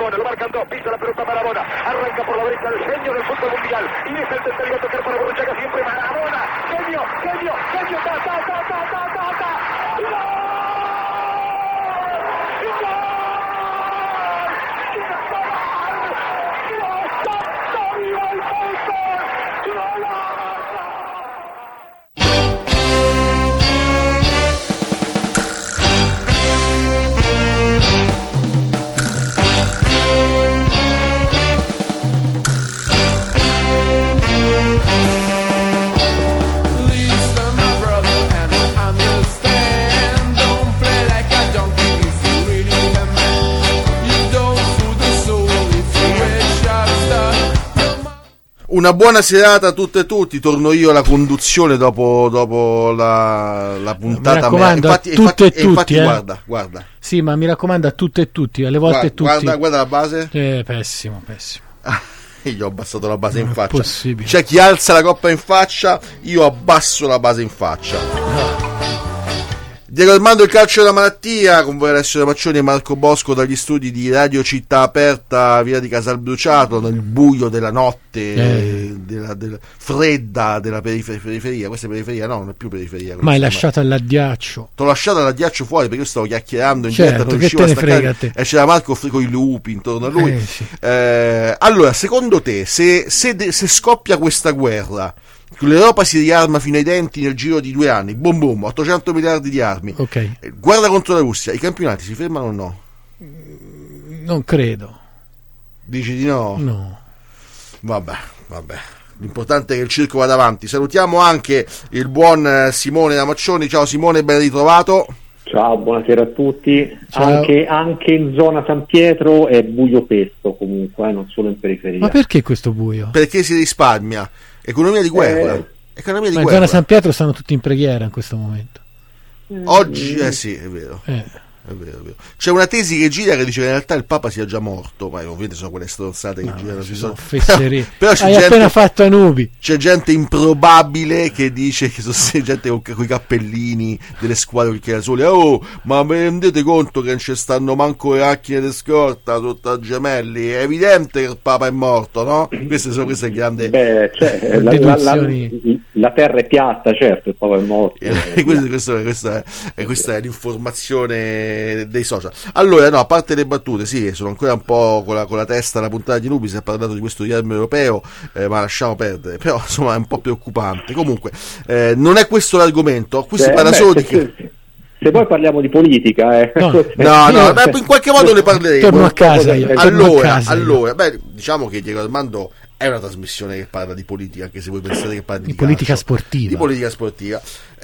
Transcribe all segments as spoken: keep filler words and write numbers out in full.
Marabona, lo marcan dos, pisa la pelota Marabona, arranca por la derecha el genio del fútbol mundial, y es el tercero a tocar para Borruchaga, siempre Marabona, genio, genio, genio, ta, ta, ta, ta, ta, ta, ta, ¡gol! ¡Gol! Una buona serata a tutte e tutti, torno io alla conduzione dopo, dopo la, la puntata. Mi raccomando, infatti, a tutte infatti, e tutti, infatti eh. guarda, guarda. Sì, ma mi raccomando a tutte e tutti, alle volte guarda, tutti. Guarda, guarda la base. Eh, pessimo, pessimo. Ah, io gli ho abbassato la base in Non è faccia. possibile. C'è chi alza la coppa in faccia, io abbasso la base in faccia. No. Diego Armando, il calcio della malattia, con voi Alessio Ramaccioni e Marco Bosco dagli studi di Radio Città Aperta, via di Casalbruciato, nel buio della notte, eh. della, della fredda della perifer- periferia. Questa è periferia, no, non è più periferia. Ma hai lasciato all'addiaccio. T'ho lasciato all'addiaccio fuori perché io stavo chiacchierando in Certo, diretta, non che riuscivo te a ne frega staccare te. e c'era Marco con i lupi intorno a lui. Eh, sì. eh, allora, secondo te, se, se, de- se scoppia questa guerra, l'Europa si riarma fino ai denti nel giro di due anni, boom boom, ottocento miliardi di armi, Ok. guerra contro la Russia, i campionati si fermano o no? Non credo. Dici di no? No. Vabbè, vabbè. L'importante è che il circo vada avanti. Salutiamo anche il buon Simone Ramaccioni. Ciao Simone, ben ritrovato. Ciao, buonasera a tutti. Ciao. Anche, anche in zona San Pietro è buio pesto comunque, eh, non solo in periferia. Ma perché questo buio? Perché si risparmia. Economia di guerra. Eh, Economia di Ma in guerra. zona San Pietro stanno tutti in preghiera in questo momento. Oggi, eh sì, è vero. Eh. È vero, è vero. C'è una tesi che gira che dice che in realtà il Papa sia già morto, ma ovviamente sono quelle stronzate che No, girano ci sui sono social. fesserie. Però c'è Hai gente, appena fatto a nubi. c'è gente improbabile che dice che sono gente con, con i cappellini delle squadre che da soli. Oh, ma vi rendete conto che non ci stanno manco le macchine di scorta sotto a Gemelli? È evidente che il Papa è morto, no? Questo sono queste grandi. Beh, cioè, la, la, la, la terra è piatta, certo, il Papa è morto. Eh, questo, questo, questa, è, questa è l'informazione dei social. Allora, no, a parte le battute, sì, sono ancora un po' con la, con la testa alla puntata di Nubi, si è parlato di questo riarmo europeo, eh, ma lasciamo perdere, però insomma è un po' preoccupante. Comunque, eh, non è questo l'argomento, qui si Beh, parla beh, solo se, di che... se, se poi parliamo di politica, eh. No, No, no, Io- beh, in qualche modo ne parleremo. Torno a casa io. torno a Allora, casa io. allora, beh, diciamo che Diego Armando è una trasmissione che parla di politica, anche se voi pensate che parli di, Di politica calcio. sportiva. Di politica sportiva.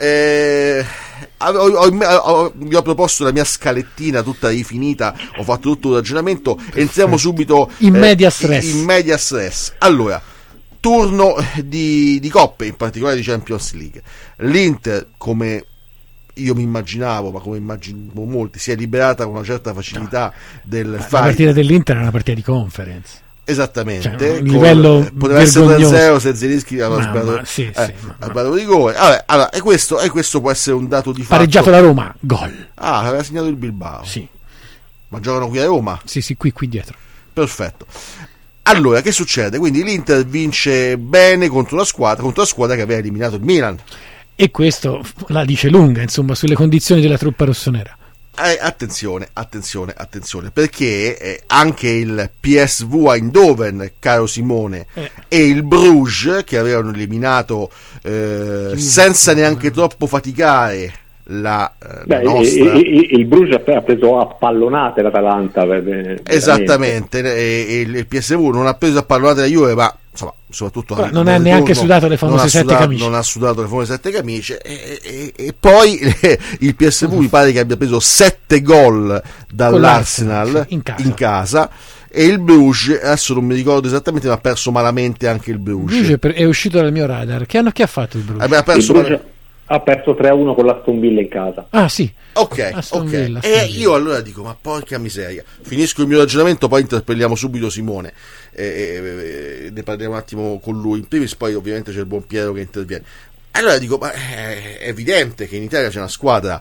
Eh, ho, ho, ho, vi ho proposto la mia scalettina tutta rifinita, ho fatto tutto un ragionamento. Entriamo subito In eh, medias res. In, in medias res. Allora, turno di, di coppe, in particolare di Champions League. L'Inter, come io mi immaginavo, ma come immaginavo molti, si è liberata con una certa facilità del La fight. partita dell'Inter è una partita di conference. Esattamente, Cioè, un con- livello poteva essere tre a vergognoso. zero se Zelinski aveva Ma- sbagliato ma- sì, eh, sì, ma- ha sbagliato rigore. Vabbè, allora, e questo, e questo può essere un dato di fatto. Pareggiato la Roma, gol. Ah, aveva segnato il Bilbao. Sì, Ma giocano qui a Roma. sì, sì, qui, qui dietro. Perfetto. Allora, che succede? Quindi l'Inter vince bene contro la squadra, contro la squadra che aveva eliminato il Milan. E questo la dice lunga, insomma, sulle condizioni della truppa rossonera. Eh, attenzione, attenzione, attenzione, perché eh, anche il P S V Eindhoven, caro Simone, Eh. e il Bruges, che avevano eliminato eh, senza neanche troppo faticare la, eh, la Beh, nostra... il, il, il Bruges ha preso a pallonate l'Atalanta. per- veramente. Esattamente, e, e il P S V non ha preso a pallonate la Juve, ma insomma, soprattutto Però nel- non ha nel neanche ritorno sudato le famose non ha sette sudato- camicie. Non ha sudato le famose sette camicie e, e- e poi il P S V mi pare che abbia preso sette gol dall'Arsenal Con l'Arsenal, sì, in casa. in casa, e il Bruges, adesso non mi ricordo esattamente, ma ha perso malamente anche il Bruges. Bruges per- è uscito dal mio radar. Che anno che ha fatto il Bruges? Eh beh, ha Il perso Bruges male- ha perso tre a uno con l'Aston Villa in casa. Ah, sì. Ok, Aston ok. Villa, Aston E Villa. io allora dico, ma porca miseria, finisco il mio ragionamento, poi interpelliamo subito Simone e, e- e ne parliamo un attimo con lui in primis, poi ovviamente c'è il buon Piero che interviene. Allora dico, ma è evidente che in Italia c'è una squadra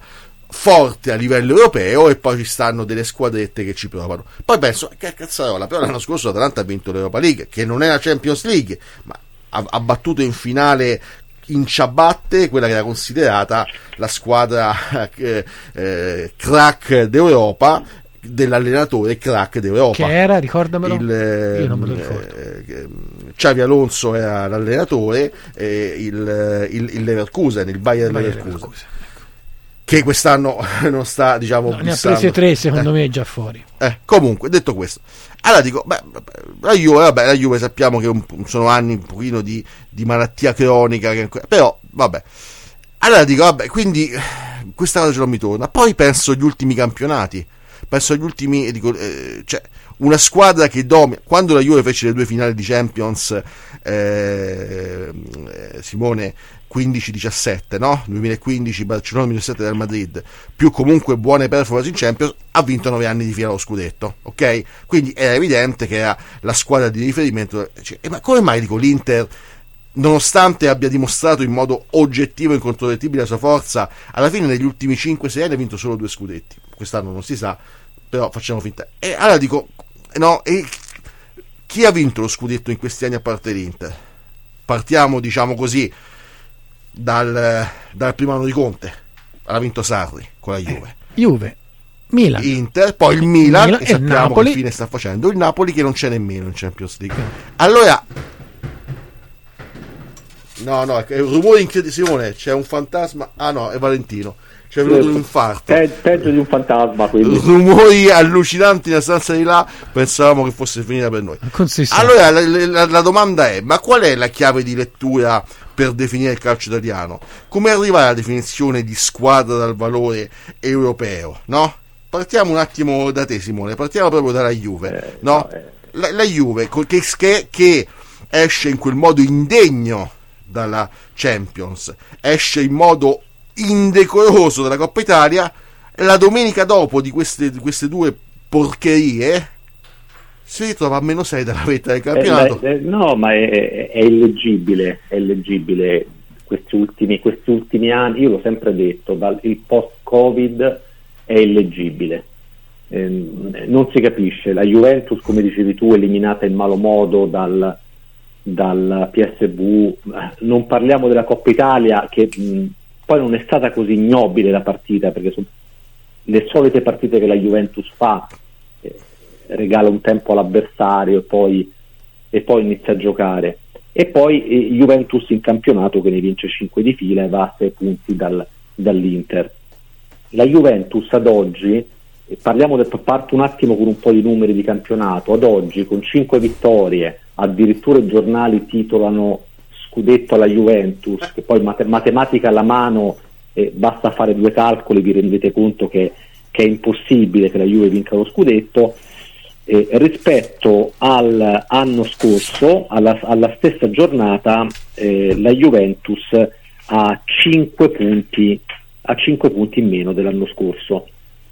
forte a livello europeo, e poi ci stanno delle squadrette che ci provano. Poi penso, che cazzarola, però l'anno scorso l'Atalanta ha vinto l'Europa League, che non è la Champions League, ma ha, ha battuto in finale in ciabatte quella che era considerata la squadra eh, eh, crack d'Europa, dell'allenatore crack d'Europa, che era, ricordamelo, il, io non me lo ricordo. eh, Xavi Alonso era l'allenatore, eh, il, il, il Leverkusen, il Bayer Leverkusen, Leverkusen, che quest'anno non sta, diciamo, no, ne ha prese tre, secondo eh. me è già fuori. Eh, comunque, detto questo, allora dico, beh, la Juve, vabbè, la Juve sappiamo che un, sono anni un pochino di, di malattia cronica, che, però, vabbè. Allora dico, vabbè, quindi questa cosa ce non mi torna. Poi penso agli ultimi campionati, penso agli ultimi, dico, eh, cioè, una squadra che domina. Quando la Juve fece le due finali di Champions, eh, Simone, quindici diciassette, no? duemilaquindici Barcellona, duemiladiciassette Real Madrid, più comunque buone performance in Champions, ha vinto nove anni di fila lo scudetto, ok? Quindi era evidente che era la squadra di riferimento. Cioè, eh, ma come mai, dico, l'Inter, nonostante abbia dimostrato in modo oggettivo e incontrovertibile la sua forza, alla fine negli ultimi cinque sei anni ha vinto solo due scudetti? Quest'anno non si sa, però facciamo finta. E allora dico, no, e chi ha vinto lo scudetto in questi anni a parte l'Inter? Partiamo, diciamo così, dal, dal primo anno di Conte. Ha vinto Sarri con la Juve, Juve, Milan, Inter, poi il Milan, Milan e e sappiamo Napoli. che fine sta facendo il Napoli, che non c'è nemmeno in Champions League. Allora, no, no, è un rumore incredibile, Simone, c'è un fantasma. Ah no, è Valentino, c'è venuto un infarto, Pe- peggio di un fantasma, quindi. rumori allucinanti nella stanza di là, pensavamo che fosse finita per noi. Allora la, la, la domanda è, ma qual è la chiave di lettura per definire il calcio italiano? Come arrivare alla definizione di squadra dal valore europeo, no? Partiamo un attimo da te, Simone, partiamo proprio dalla Juve, eh, no? no eh. la, la Juve che, che, che esce in quel modo indegno dalla Champions, esce in modo indecoroso dalla Coppa Italia, e la domenica dopo di queste, di queste due porcherie si ritrova a meno sei dalla vetta del campionato. Eh, eh, no, ma è, è illeggibile, è illeggibile questi ultimi, questi ultimi anni. Io l'ho sempre detto, dal il post-Covid è illeggibile. Eh, non si capisce. La Juventus, come dicevi tu, eliminata in malo modo dal, dal P S V. Non parliamo della Coppa Italia, che mh, poi non è stata così ignobile la partita, perché sono le solite partite che la Juventus fa. Eh, regala un tempo all'avversario e poi, e poi inizia a giocare, e poi eh, Juventus in campionato che ne vince cinque di fila e va a sei punti dal, dall'Inter. La Juventus ad oggi, eh, parliamo del, parto un attimo con un po' di numeri di campionato, ad oggi con cinque vittorie, addirittura i giornali titolano scudetto alla Juventus, che poi mate- matematica alla mano, eh, basta fare due calcoli, vi rendete conto che, che è impossibile che la Juve vinca lo scudetto. Eh, rispetto all'anno scorso, alla, alla stessa giornata, eh, la Juventus ha cinque punti, ha cinque punti in meno dell'anno scorso.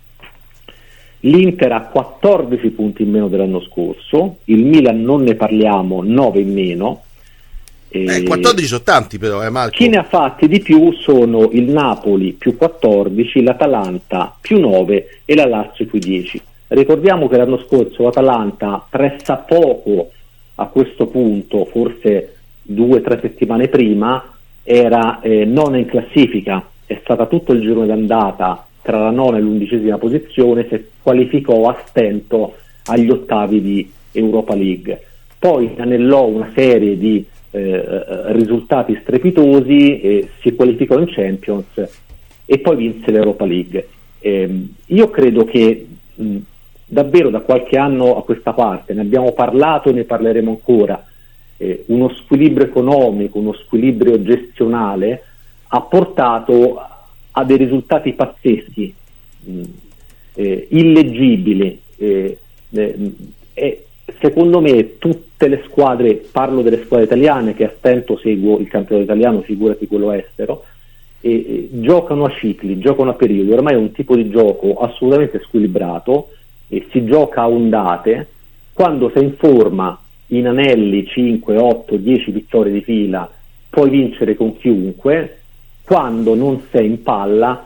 L'Inter ha quattordici punti in meno dell'anno scorso, il Milan non ne parliamo, nove in meno. Eh, quattordici sono tanti però, eh, Marco. Chi ne ha fatti di più sono il Napoli più quattordici, l'Atalanta più nove e la Lazio più dieci. Ricordiamo che l'anno scorso l'Atalanta pressa poco a questo punto, forse due o tre settimane prima, era eh, nona in classifica, è stata tutto il girone d'andata tra la nona e l'undicesima posizione, si qualificò a stento agli ottavi di Europa League. Poi anellò una serie di eh, risultati strepitosi, eh, si qualificò in Champions e poi vinse l'Europa League. Eh, io credo che mh, davvero da qualche anno a questa parte, ne abbiamo parlato e ne parleremo ancora, eh, uno squilibrio economico, uno squilibrio gestionale ha portato a dei risultati pazzeschi, mh, eh, illeggibili, eh, eh, eh, secondo me tutte le squadre, parlo delle squadre italiane che a stento seguo il campionato italiano, figurati quello estero, e, e giocano a cicli, giocano a periodi, ormai è un tipo di gioco assolutamente squilibrato, e si gioca a ondate. Quando sei in forma, in anelli cinque, otto, dieci vittorie di fila, puoi vincere con chiunque. Quando non sei in palla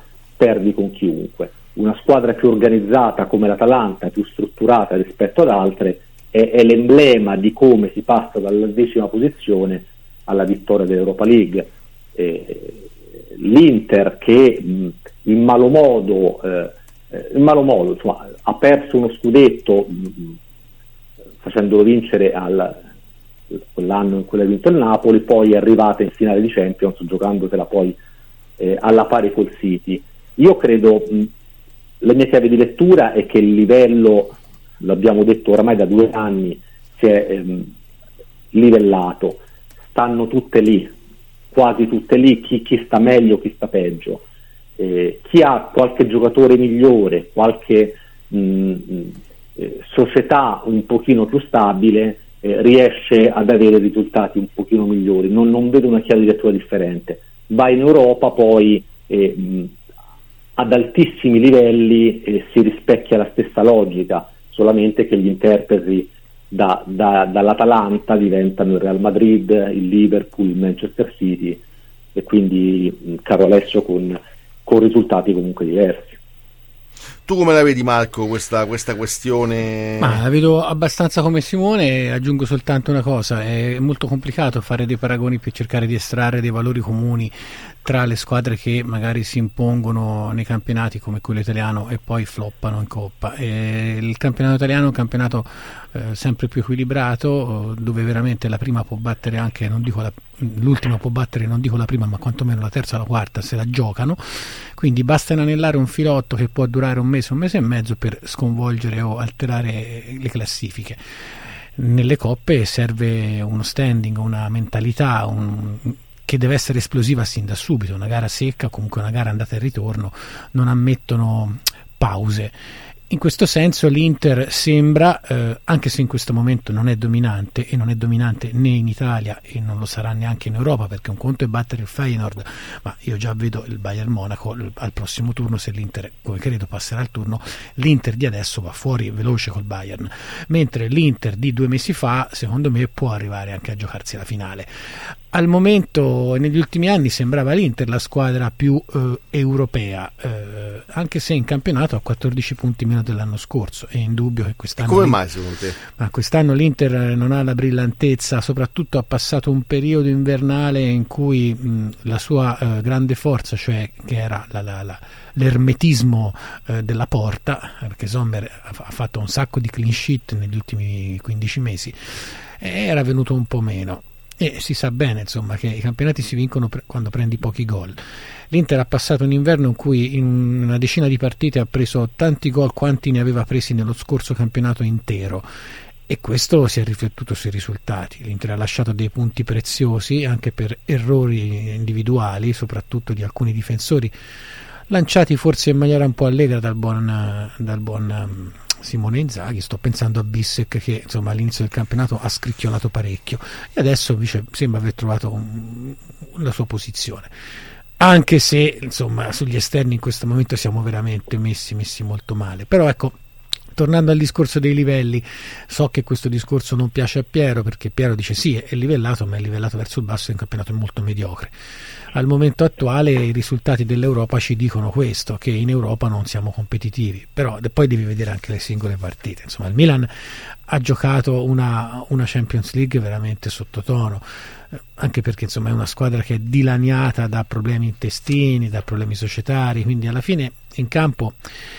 perdi con chiunque. Una squadra più organizzata come l'Atalanta, più strutturata rispetto ad altre, è, è l'emblema di come si passa dalla decima posizione alla vittoria dell'Europa League. Eh, l'Inter che mh, in malo modo eh, in malo modo insomma, ha perso uno scudetto mh, facendolo vincere al, quell'anno in cui ha vinto il Napoli, poi è arrivata in finale di Champions giocandosela poi eh, alla pari col City. Io credo, mh, la mia chiave di lettura è che il livello, l'abbiamo detto oramai da due anni, si è ehm, livellato, stanno tutte lì, quasi tutte lì, chi, chi sta meglio, chi sta peggio. Eh, chi ha qualche giocatore migliore, qualche mh, eh, società un pochino più stabile, eh, riesce ad avere risultati un pochino migliori. Non, non vedo una chiave di lettura differente. Va in Europa poi eh, mh, ad altissimi livelli eh, si rispecchia la stessa logica, solamente che gli interpreti da, da, dall'Atalanta diventano il Real Madrid, il Liverpool, il Manchester City, e quindi mh, caro Alessio, con con risultati comunque diversi. Tu come la vedi, Marco, questa, questa questione? Ma la vedo abbastanza come Simone. Aggiungo soltanto una cosa: è molto complicato fare dei paragoni per cercare di estrarre dei valori comuni tra le squadre che magari si impongono nei campionati come quello italiano e poi floppano in Coppa. E il campionato italiano è un campionato eh, sempre più equilibrato, dove veramente la prima può battere anche, non dico la, l'ultima può battere, non dico la prima, ma quantomeno la terza o la quarta se la giocano, quindi basta inanellare un filotto che può durare un mese, un mese e mezzo per sconvolgere o alterare le classifiche. Nelle coppe serve uno standing, una mentalità, un che deve essere esplosiva sin da subito. Una gara secca, comunque una gara andata e ritorno, non ammettono pause. In questo senso l'Inter sembra, eh, anche se in questo momento non è dominante, e non è dominante né in Italia e non lo sarà neanche in Europa, perché un conto è battere il Feyenoord, ma io già vedo il Bayern Monaco al prossimo turno, se l'Inter, come credo, passerà il turno, l'Inter di adesso va fuori veloce col Bayern, mentre l'Inter di due mesi fa, secondo me, può arrivare anche a giocarsi la finale. Al momento, negli ultimi anni, sembrava l'Inter la squadra più eh, europea, eh, anche se in campionato ha quattordici punti meno dell'anno scorso. È indubbio che quest'anno... Come mai secondo te? Ma quest'anno l'Inter non ha la brillantezza, soprattutto ha passato un periodo invernale in cui mh, la sua eh, grande forza, cioè che era la, la, la, l'ermetismo eh, della porta, perché Sommer ha, ha fatto un sacco di clean sheet negli ultimi quindici mesi, era venuto un po' meno. E si sa bene, insomma, che i campionati si vincono pre- quando prendi pochi gol. L'Inter ha passato un inverno in cui in una decina di partite ha preso tanti gol quanti ne aveva presi nello scorso campionato intero, e questo si è riflettuto sui risultati. L'Inter ha lasciato dei punti preziosi anche per errori individuali, soprattutto di alcuni difensori, lanciati forse in maniera un po' allegra dal buon, dal buon Simone Inzaghi. Sto pensando a Bissek, che insomma all'inizio del campionato ha scricchiolato parecchio e adesso invece sembra aver trovato un, la sua posizione, anche se insomma sugli esterni in questo momento siamo veramente messi messi molto male. Però ecco, tornando al discorso dei livelli, so che questo discorso non piace a Piero, perché Piero dice sì, è livellato, ma è livellato verso il basso, è un campionato molto mediocre. Al momento attuale i risultati dell'Europa ci dicono questo, che in Europa non siamo competitivi, però poi devi vedere anche le singole partite. Insomma, il Milan ha giocato una, una Champions League veramente sottotono, anche perché insomma è una squadra che è dilaniata da problemi intestini, da problemi societari, quindi alla fine in campo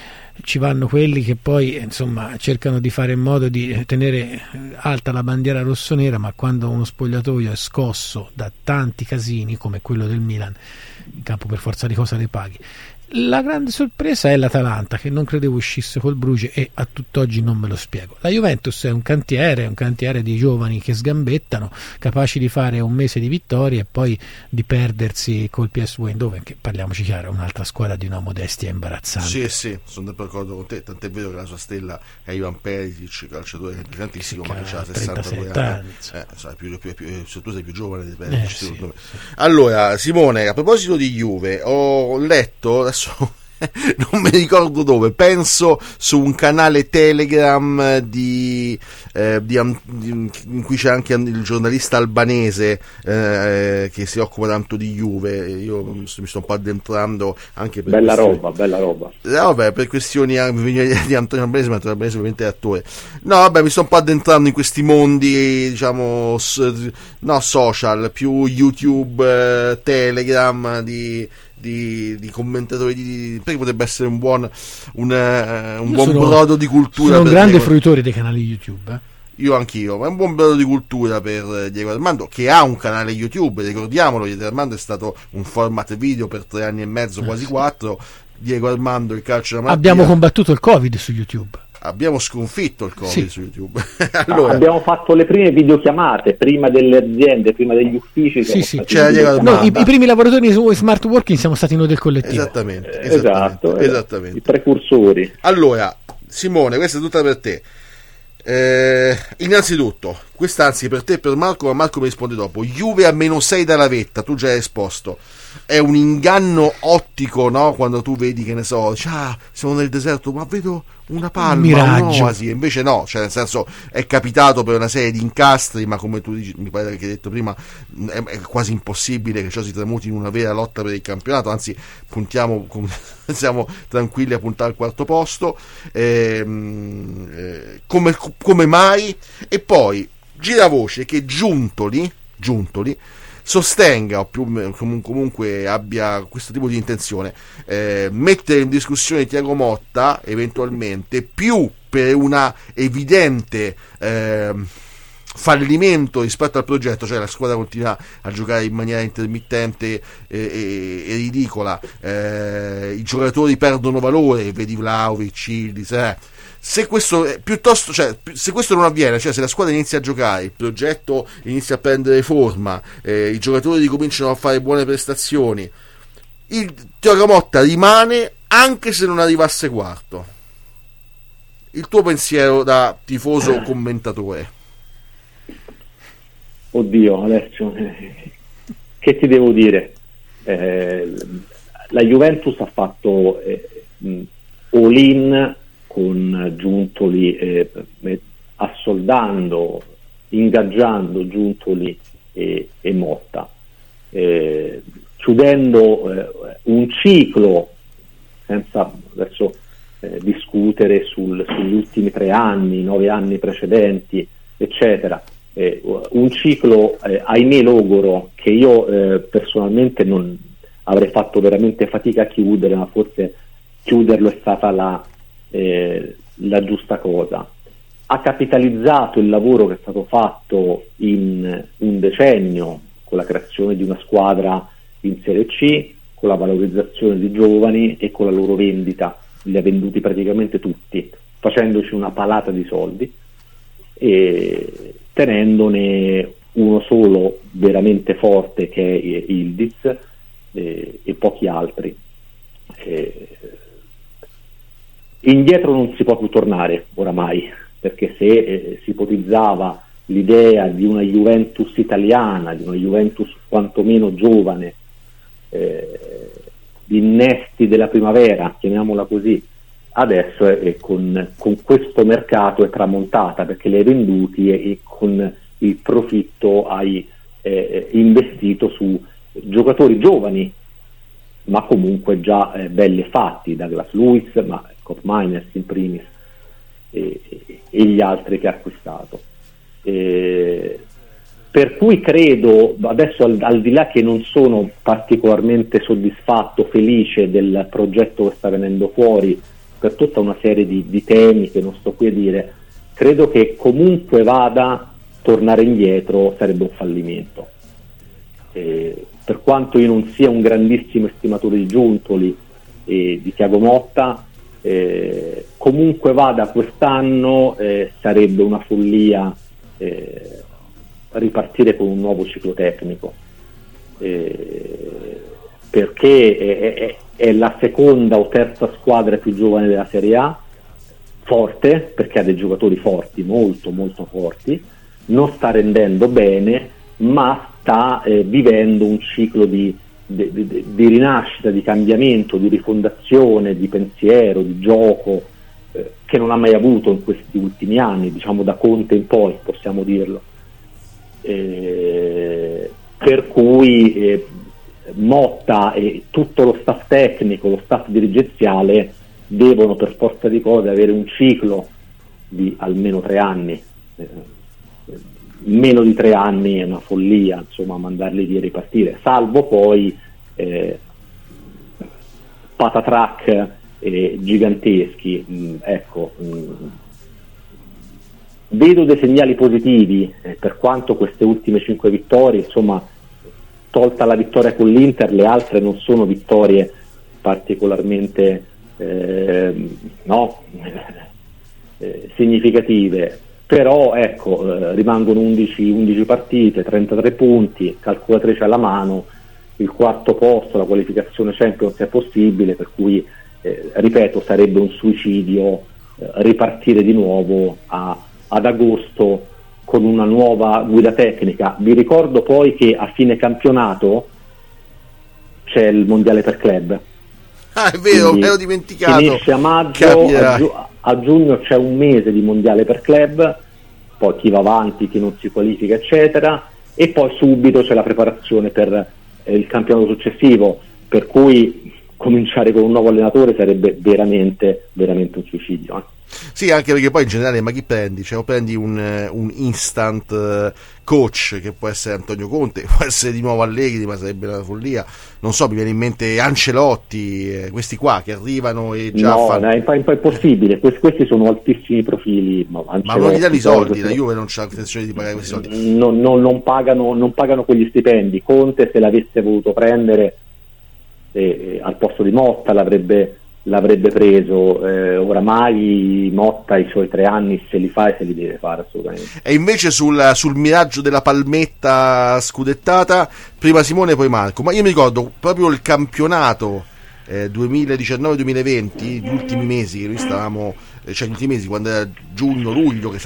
ci vanno quelli che poi insomma cercano di fare in modo di tenere alta la bandiera rossonera, ma quando uno spogliatoio è scosso da tanti casini come quello del Milan, in campo per forza di cosa le paghi. La grande sorpresa è l'Atalanta, che non credevo uscisse col Bruges e a tutt'oggi non me lo spiego. La Juventus è un cantiere, un cantiere di giovani che sgambettano, capaci di fare un mese di vittorie e poi di perdersi col P S V Eindhoven, che, parliamoci chiaro, è un'altra squadra di una modestia imbarazzante. Sì, sì, sono d'accordo con te, tant'è vero che la sua stella è Ivan Perisic, calciatore tantissimo, ma che ha sessantadue anni. Eh, sai, più, più, più, se tu sei più giovane di Perisic. Eh, sì, sì. Sì. Allora, Simone, a proposito di Juve, ho letto adesso non mi ricordo dove, penso su un canale Telegram di, eh, di, di in cui c'è anche il giornalista albanese eh, che si occupa tanto di Juve. Io mi sto, mi sto un po' addentrando anche per bella questioni, roba, bella roba. Eh, vabbè, per questioni di Antonio Albanese, ma Antonio Albanese ovviamente è attore. No, vabbè, mi sto un po' addentrando in questi mondi, diciamo, so, no social, più YouTube, eh, Telegram, di Di, di commentatori di, perché potrebbe essere un buon un, uh, un buon sono, brodo di cultura. Sono un grande Diego. fruitore dei canali YouTube. Eh? Io anch'io, ma è un buon brodo di cultura per Diego Armando, che ha un canale YouTube, ricordiamolo. Diego Armando è stato un format video per tre anni e mezzo, quasi quattro. Diego Armando, il calcio della malattia. Abbiamo combattuto il Covid su YouTube. Abbiamo sconfitto il Covid sì. su YouTube. Allora, abbiamo fatto le prime videochiamate prima delle aziende, prima degli uffici. Sì, sì. No, i, i primi lavoratori su smart working siamo stati noi del collettivo. Esattamente, eh, esattamente, esatto, esattamente. I precursori. Allora, Simone, questa è tutta per te. Eh, innanzitutto, questa anzi per te e per Marco, ma Marco mi risponde dopo. Juve a meno sei dalla vetta, tu già hai esposto. È un inganno ottico, no? Quando tu vedi, che ne so, dici, ah, siamo nel deserto, ma vedo una palma, un'oasi, e invece no, cioè nel senso è capitato per una serie di incastri, ma come tu dici, mi pare che hai detto prima, è, è quasi impossibile che ciò si tramuti in una vera lotta per il campionato, anzi puntiamo, siamo tranquilli a puntare al quarto posto, ehm, eh, come, come mai? E poi gira voce che Giuntoli, Giuntoli sostenga o più comunque abbia questo tipo di intenzione, eh, mettere in discussione Thiago Motta eventualmente più per una evidente eh, fallimento rispetto al progetto, cioè la squadra continua a giocare in maniera intermittente e, e, e ridicola, eh, i giocatori perdono valore, vedi Vlahovic, Ildiz, eh. Se questo piuttosto, cioè, se questo non avviene, cioè se la squadra inizia a giocare, il progetto inizia a prendere forma, eh, i giocatori ricominciano a fare buone prestazioni, il Thiago Motta rimane anche se non arrivasse quarto. Il tuo pensiero da tifoso commentatore? Oddio, Alessio, che ti devo dire? Eh, la Juventus ha fatto eh, all-in con Giuntoli, eh, assoldando, ingaggiando Giuntoli e, e Motta, eh, chiudendo eh, un ciclo, senza adesso eh, discutere sul, sugli ultimi tre anni, nove anni precedenti, eccetera, eh, un ciclo eh, ahimè logoro che io eh, personalmente non avrei fatto veramente fatica a chiudere, ma forse chiuderlo è stata la Eh, la giusta cosa. Ha capitalizzato il lavoro che è stato fatto in un decennio con la creazione di una squadra in Serie C, con la valorizzazione di giovani e con la loro vendita, li ha venduti praticamente tutti, facendoci una palata di soldi e tenendone uno solo veramente forte che è Ildiz e, e pochi altri. E, indietro non si può più tornare oramai, perché se eh, si ipotizzava l'idea di una Juventus italiana, di una Juventus quantomeno giovane, eh, di innesti della primavera, chiamiamola così, adesso è, è con, con questo mercato è tramontata, perché li hai venduti e, e con il profitto hai eh, investito su giocatori giovani, ma comunque già eh, belli fatti, Douglas Luiz, ma Koopmeiners in primis, e, e, e gli altri che ha acquistato. E, per cui credo, adesso al, al di là che non sono particolarmente soddisfatto, felice del progetto che sta venendo fuori, per tutta una serie di, di temi che non sto qui a dire, credo che comunque vada, tornare indietro sarebbe un fallimento. E, per quanto io non sia un grandissimo estimatore di Giuntoli e di Thiago Motta, eh, comunque vada quest'anno eh, sarebbe una follia eh, ripartire con un nuovo ciclo tecnico, eh, perché è, è, è la seconda o terza squadra più giovane della Serie A, forte perché ha dei giocatori forti, molto molto forti, non sta rendendo bene, ma sta eh, vivendo un ciclo di, di, di, di rinascita, di cambiamento, di rifondazione, di pensiero, di gioco, eh, che non ha mai avuto in questi ultimi anni, diciamo da Conte in poi, possiamo dirlo. Eh, per cui eh, Motta e tutto lo staff tecnico, lo staff dirigenziale devono per forza di cose avere un ciclo di almeno tre anni. Eh, meno di tre anni è una follia, insomma, mandarli via e ripartire, salvo poi eh, patatrack eh, giganteschi. Mm, ecco, mm, vedo dei segnali positivi, eh, per quanto queste ultime cinque vittorie, insomma, tolta la vittoria con l'Inter, le altre non sono vittorie particolarmente eh, no, eh, significative. Però ecco, eh, rimangono undici, undici partite, trentatré punti, calcolatrice alla mano, il quarto posto, la qualificazione Champions è possibile, per cui eh, ripeto, sarebbe un suicidio eh, ripartire di nuovo a, ad agosto con una nuova guida tecnica. Vi ricordo poi che a fine campionato c'è il mondiale per club. Ah, è vero, me l'ho dimenticato. Finisce a maggio, a, giu- a giugno c'è un mese di mondiale per club, poi chi va avanti, chi non si qualifica, eccetera, e poi subito c'è la preparazione per eh, il campionato successivo, per cui cominciare con un nuovo allenatore sarebbe veramente, veramente un suicidio. Eh. Sì, anche perché poi in generale, ma chi prendi? Cioè, o prendi un, un instant coach, che può essere Antonio Conte, può essere di nuovo Allegri, ma sarebbe una follia. Non so, mi viene in mente Ancelotti, eh, questi qua che arrivano e già no, fanno... No, è, è possibile, questi, questi sono altissimi profili. Ma, ma non gli danno i soldi, la Juve non c'ha intenzione di pagare questi soldi. Non, non, non, pagano, non pagano quegli stipendi. Conte, se l'avesse voluto prendere eh, eh, al posto di Motta, l'avrebbe... l'avrebbe preso, eh, oramai Motta i suoi tre anni se li fa e se li deve fare assolutamente. E invece sul, sul miraggio della palmetta scudettata, prima Simone poi Marco, ma io mi ricordo proprio il campionato eh, duemiladiciannove duemilaventi, gli ultimi mesi che noi stavamo, cioè gli ultimi mesi, quando era giugno, luglio, che,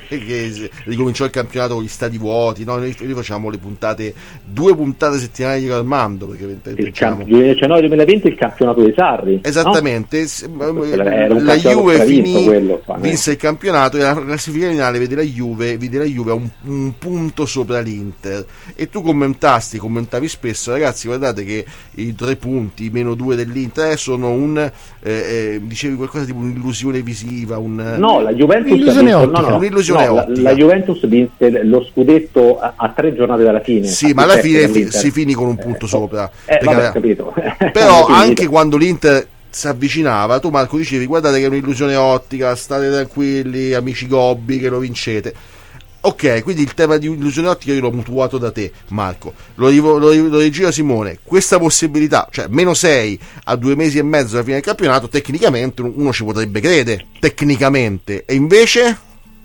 che ricominciò il campionato con gli stadi vuoti, no? Noi, noi facciamo le puntate, due puntate settimanali di Armando, perché il camp- duemiladiciannove duemilaventi il campionato dei Sarri, esattamente, no? La Juve finì, quello, vinse il campionato, e la classifica finale vede la Juve, vede la Juve a un, un punto sopra l'Inter, e tu commentasti, commentavi spesso, ragazzi, guardate che i tre punti, meno due dell'Inter sono un eh, eh, dicevi qualcosa tipo un'illusione visiva. Un, no, la Juventus un'illusione vinse, ottica. No, no, un'illusione no, ottica. La, la Juventus vinse lo scudetto a, a tre giornate dalla fine. Sì, ma alla fine fi- si finì con un punto eh, sopra. Eh, vabbè, capito. Però anche quando l'Inter si avvicinava, tu Marco dicevi guardate che è un'illusione ottica, state tranquilli, amici gobbi, che lo vincete. Ok, quindi il tema di illusione ottica io l'ho mutuato da te, Marco. Lo, lo, lo rigiro a Simone. Questa possibilità, cioè meno sei a due mesi e mezzo alla fine del campionato, tecnicamente uno ci potrebbe credere, tecnicamente. E invece?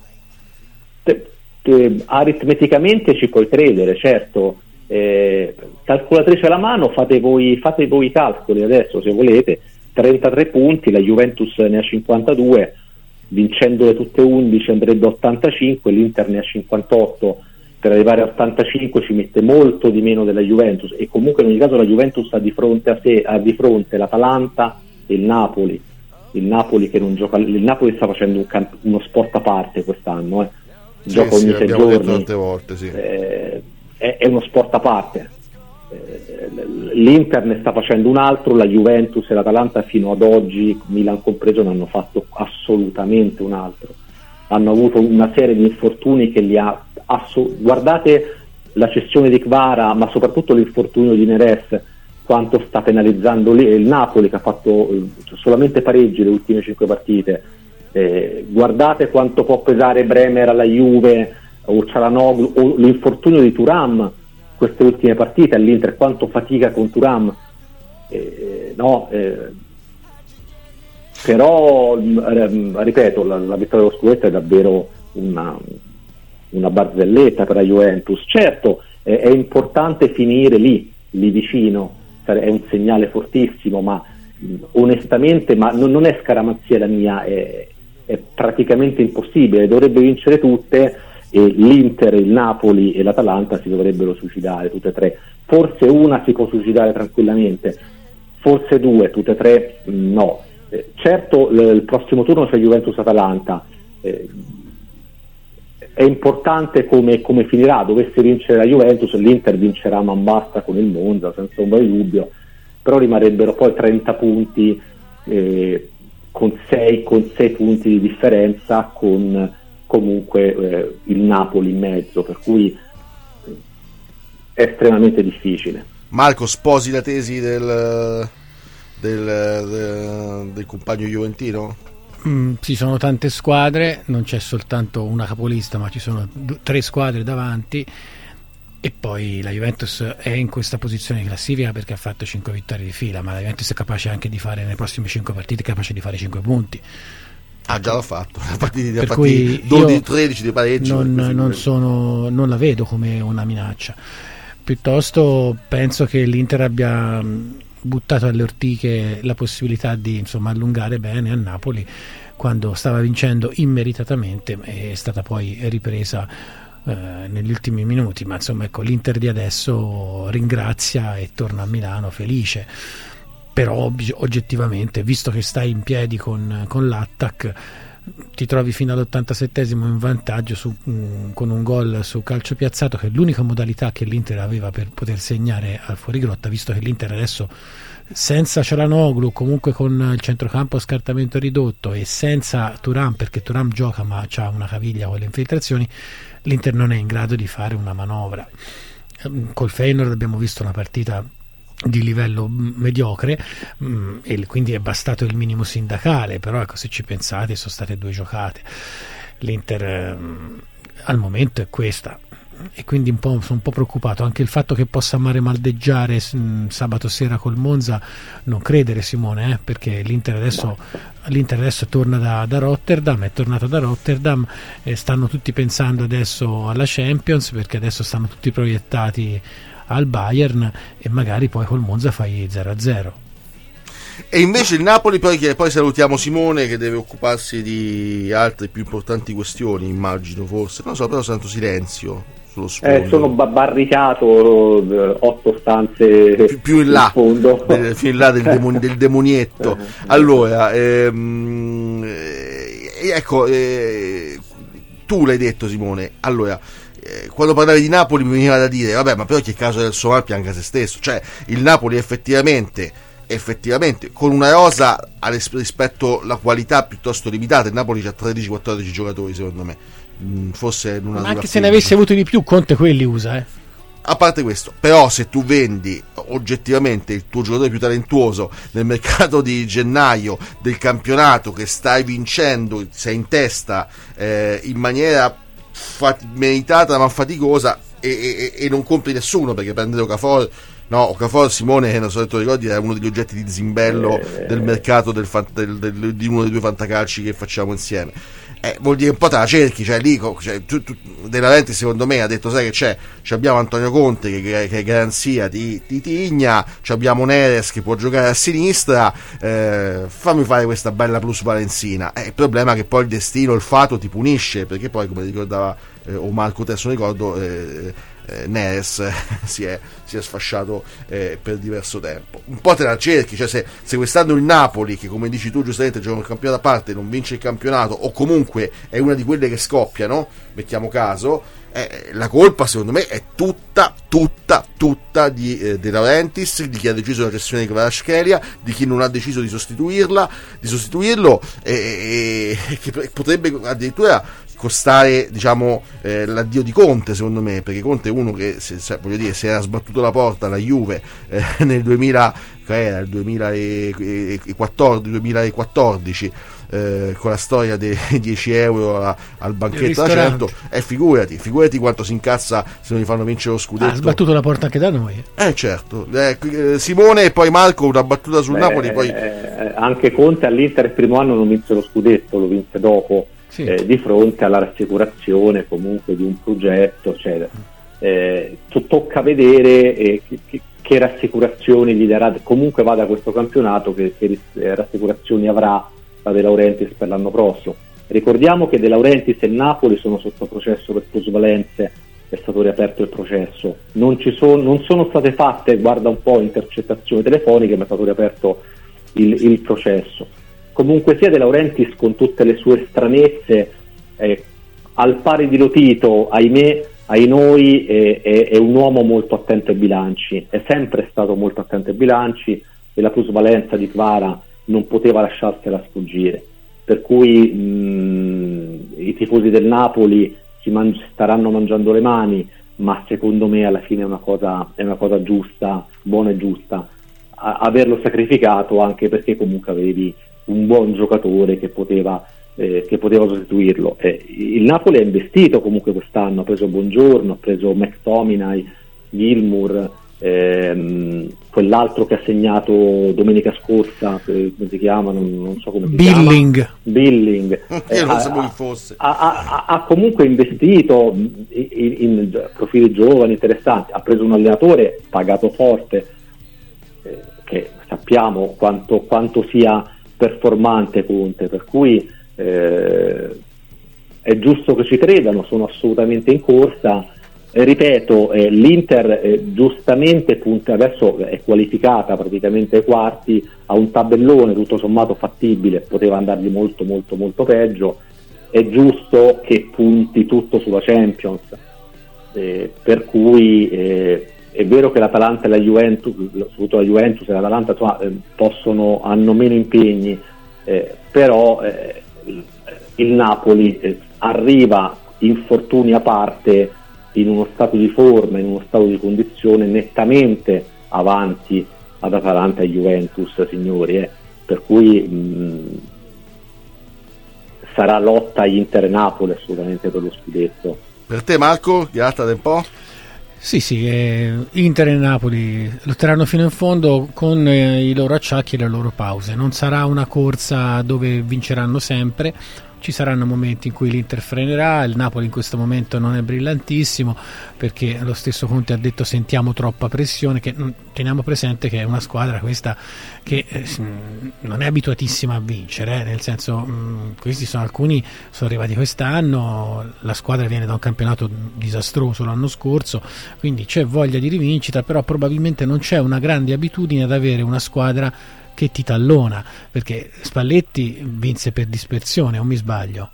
Te, te, aritmeticamente ci puoi credere, certo. Eh, calcolatrice alla mano, fate voi, fate voi i calcoli adesso se volete. trentatré punti, la Juventus ne ha cinquantadue. Vincendole tutte undici andrebbe a ottantacinque, l'Inter ne ha cinquantotto, per arrivare a ottantacinque ci mette molto di meno della Juventus, e comunque in ogni caso la Juventus ha di fronte a sé, ha di fronte l'Atalanta e il Napoli, il Napoli che non gioca, il Napoli sta facendo un camp- uno sport a parte quest'anno, eh. Gioca sì, ogni sì, sei giorni, tante volte, sì. eh, è, è uno sport a parte. L'Inter ne sta facendo un altro, la Juventus e l'Atalanta fino ad oggi, Milan compreso, ne hanno fatto assolutamente un altro. Hanno avuto una serie di infortuni che li ha asso- guardate la cessione di Kvara, ma soprattutto l'infortunio di Neres, quanto sta penalizzando lì, il Napoli che ha fatto eh, solamente pareggi le ultime cinque partite. Eh, guardate quanto può pesare Bremer alla Juve o Çalhanoğlu, o l'infortunio di Thuram queste ultime partite all'Inter, quanto fatica con Thuram, eh, no, eh, però eh, ripeto, la, la vittoria dello scudetto è davvero una, una barzelletta per la Juventus. Certo, eh, è importante finire lì, lì vicino, è un segnale fortissimo, ma mh, onestamente, ma non, non è scaramanzia la mia, è, è praticamente impossibile, dovrebbe vincere tutte. e l'Inter, il Napoli e l'Atalanta si dovrebbero suicidare tutte e tre. Forse una si può suicidare tranquillamente, forse due, tutte e tre no. Eh, certo l- il prossimo turno c'è Juventus-Atalanta, eh, è importante come, come finirà. Dovesse vincere la Juventus, l'Inter vincerà a man basta con il Monza senza ombra di dubbio, però rimarrebbero poi trenta punti, eh, con sei con sei punti di differenza, con comunque eh, il Napoli in mezzo, per cui è estremamente difficile. Marco, sposi la tesi del del, del, del compagno juventino? Mm, ci sono tante squadre, non c'è soltanto una capolista, ma ci sono due, tre squadre davanti, e poi la Juventus è in questa posizione di classifica perché ha fatto cinque vittorie di fila, ma la Juventus è capace anche di fare nelle prossime cinque partite, capace di fare cinque punti. Ah, già l'ho fatto, partiti, Per partiti, cui dodici tredici di pareggio. Non, non, sono, non la vedo come una minaccia. Piuttosto penso che l'Inter abbia buttato alle ortiche la possibilità di, insomma, allungare bene a Napoli quando stava vincendo immeritatamente, è stata poi ripresa eh, negli ultimi minuti, ma insomma, ecco, l'Inter di adesso ringrazia e torna a Milano felice. Però oggettivamente, visto che stai in piedi con, con l'Attack, ti trovi fino all'ottantasettesimo in vantaggio su, um, con un gol su calcio piazzato, che è l'unica modalità che l'Inter aveva per poter segnare al fuorigrotta, visto che l'Inter adesso senza Çalhanoğlu, comunque con il centrocampo a scartamento ridotto, e senza Thuram, perché Thuram gioca ma ha una caviglia con le infiltrazioni, l'Inter non è in grado di fare una manovra. Col Feyenoord abbiamo visto una partita di livello mediocre, mh, e quindi è bastato il minimo sindacale, però ecco, se ci pensate sono state due giocate. L'Inter mh, al momento è questa, e quindi un po', sono un po' preoccupato. Anche il fatto che possa maldeggiare mh, sabato sera col Monza, non credere, Simone, eh, perché l'Inter adesso, l'Inter adesso torna da, da Rotterdam, è tornato da Rotterdam, e stanno tutti pensando adesso alla Champions, perché adesso stanno tutti proiettati al Bayern, e magari poi col Monza fai zero a zero. E invece il Napoli, poi, che poi salutiamo Simone che deve occuparsi di altre più importanti questioni, immagino, forse, non so, però sento silenzio sullo sfondo. Eh, sono barricato otto stanze più, più in là, fondo. Del, più in là del, demon, del demonietto. Allora, ehm, eh, ecco, eh, tu l'hai detto, Simone, allora, quando parlavi di Napoli mi veniva da dire, vabbè, ma però che caso del suo mal pianga se stesso, cioè il Napoli effettivamente effettivamente con una rosa rispetto alla qualità piuttosto limitata. Il Napoli c'ha tredici quattordici giocatori, secondo me, forse in una, ma anche se ne avesse avuti di più, Conte quelli usa, eh. A parte questo, però se tu vendi oggettivamente il tuo giocatore più talentuoso nel mercato di gennaio del campionato, che stai vincendo, sei in testa eh, in maniera Fat- meritata ma faticosa, e, e, e non compri nessuno, perché prendere Okafor, no, Okafor, Simone, non so se tu ricordi, era uno degli oggetti di zimbello eh, del mercato del, del, del, di uno dei due fantacalci che facciamo insieme. Eh, vuol dire un po' te la cerchi, cioè lì, cioè, tu, tu, De Laurentiis secondo me ha detto, sai che c'è, ci abbiamo Antonio Conte che, che, che è garanzia di, di Tigna, ci abbiamo Neres che può giocare a sinistra, eh, fammi fare questa bella plus valenzina. Eh, il problema è che poi il destino, il fato ti punisce, perché poi, come ricordava eh, o Marco Tesso, ricordo, eh, eh, Neres eh, si, è, si è sfasciato eh, per diverso tempo. Un po' te la cerchi, cioè se, se quest'anno il Napoli, che come dici tu giustamente gioca un campionato a parte, non vince il campionato, o comunque è una di quelle che scoppiano, mettiamo caso, eh, la colpa secondo me è tutta tutta tutta di eh, De Laurentiis, di chi ha deciso la gestione di Kvaratskhelia, di chi non ha deciso di sostituirla di sostituirlo, e, e che potrebbe addirittura costare, diciamo, eh, l'addio di Conte, secondo me, perché Conte è uno che, se, se, voglio dire, si era sbattuto la porta alla Juve eh, nel duemila, che era il duemilaquattordici, duemilaquattordici eh, con la storia dei dieci euro a, al banchetto da cento, e figurati, figurati quanto si incazza se non gli fanno vincere lo scudetto. Ha sbattuto la porta anche da noi. Eh certo, eh, Simone e poi Marco, una battuta sul Beh, Napoli, poi eh, anche Conte all'Inter il primo anno non vinse lo scudetto, lo vinse dopo. Sì. Eh, di fronte alla rassicurazione comunque di un progetto, cioè, eh, tocca vedere eh, che, che rassicurazioni gli darà, comunque va da questo campionato, che, che rassicurazioni avrà la De Laurentiis per l'anno prossimo. Ricordiamo che De Laurentiis e il Napoli sono sotto processo per plusvalenze, è stato riaperto il processo, non, ci sono, non sono state fatte, guarda un po', intercettazioni telefoniche, ma è stato riaperto il, il processo. Comunque sia, De Laurentiis, con tutte le sue stranezze, eh, al pari di Lotito, ahimè, ai noi, è, è, è un uomo molto attento ai bilanci, è sempre stato molto attento ai bilanci, e la plusvalenza di Kvara non poteva lasciarsela sfuggire, per cui mh, i tifosi del Napoli si man- staranno mangiando le mani, ma secondo me alla fine è una cosa, è una cosa giusta, buona e giusta a- averlo sacrificato, anche perché comunque avevi un buon giocatore che poteva, eh, che poteva sostituirlo. Eh, il Napoli ha investito comunque quest'anno, ha preso Buongiorno, ha preso McTominay, Gilmour, ehm, quell'altro che ha segnato domenica scorsa, eh, come si chiama, non, non so come si Billing. chiama Billing Io non sapevo chi fosse. ha, ha, ha comunque investito in, in, in profili giovani interessanti, ha preso un allenatore pagato forte, eh, che sappiamo quanto, quanto sia performante Conte, per cui eh, è giusto che ci credano, sono assolutamente in corsa. Eh, ripeto, eh, l'Inter eh, giustamente punta, adesso è qualificata praticamente ai quarti, ha un tabellone tutto sommato fattibile, poteva andargli molto molto molto peggio, è giusto che punti tutto sulla Champions, eh, per cui eh, è vero che l'Atalanta e la Juventus, soprattutto la Juventus e l'Atalanta, insomma, eh, possono, hanno meno impegni, eh, però eh, il Napoli eh, arriva, infortuni a parte, in uno stato di forma, in uno stato di condizione nettamente avanti ad Atalanta e Juventus, signori, eh. per cui mh, sarà lotta Inter e Napoli assolutamente per lo scudetto. Per te, Marco, gratta un po'? Sì, sì, eh, Inter e Napoli lotteranno fino in fondo con eh, i loro acciacchi e le loro pause. Non sarà una corsa dove vinceranno sempre, ci saranno momenti in cui l'Inter frenerà, il Napoli in questo momento non è brillantissimo, perché lo stesso Conte ha detto sentiamo troppa pressione, che teniamo presente che è una squadra questa che eh, non è abituatissima a vincere, eh, nel senso mh, questi sono alcuni, sono arrivati quest'anno, la squadra viene da un campionato disastroso l'anno scorso, quindi c'è voglia di rivincita, però probabilmente non c'è una grande abitudine ad avere una squadra che ti tallona, perché Spalletti vinse per dispersione, o mi sbaglio?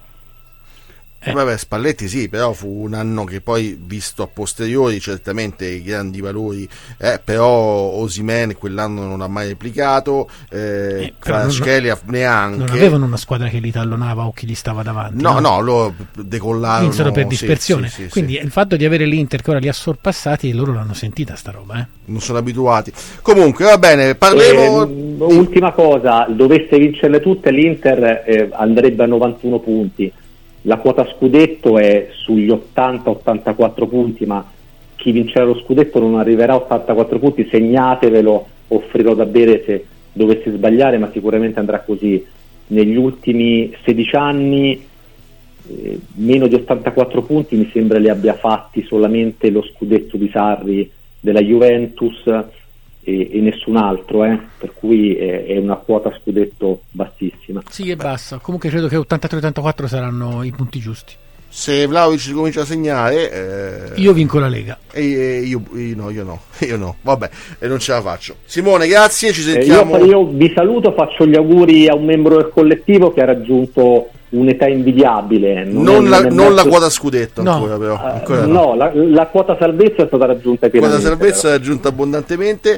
Eh. Vabbè, Spalletti sì, però fu un anno che poi, visto a posteriori, certamente i grandi valori, eh, però Osimhen quell'anno non ha mai replicato, eh, eh, Kvaratskhelia neanche. Non avevano una squadra che li tallonava o che gli stava davanti. No, no, no, loro decollarono. Vinsero per dispersione, sì, sì, sì, quindi sì. Il fatto di avere l'Inter che ora li ha sorpassati, loro l'hanno sentita sta roba, eh. Non sono abituati. Comunque, va bene, parliamo... Eh, ultima cosa, dovesse vincerle tutte l'Inter eh, andrebbe a novantuno punti. La quota scudetto è sugli ottanta ottantaquattro punti, ma chi vincerà lo scudetto non arriverà a ottantaquattro punti, segnatevelo, offrirò da bere se dovessi sbagliare, ma sicuramente andrà così. Negli ultimi sedici anni eh, meno di ottantaquattro punti mi sembra li abbia fatti solamente lo scudetto di Sarri della Juventus e, e nessun altro, eh? Per cui è, è una quota scudetto bassissima. Sì, è bassa. Comunque credo che ottantatré ottantaquattro saranno i punti giusti. Se Vlahovic comincia a segnare, eh... io vinco la Lega. E io, io no, io no, io no. Vabbè, e non ce la faccio. Simone, grazie, ci sentiamo. Eh, io, io vi saluto, faccio gli auguri a un membro del collettivo che ha raggiunto un'età invidiabile. Non, non, è, la, non, è non molto... la quota scudetto no. ancora, però. Ancora Uh, no, no la, la quota salvezza è stata raggiunta pienamente. La quota salvezza è raggiunta abbondantemente.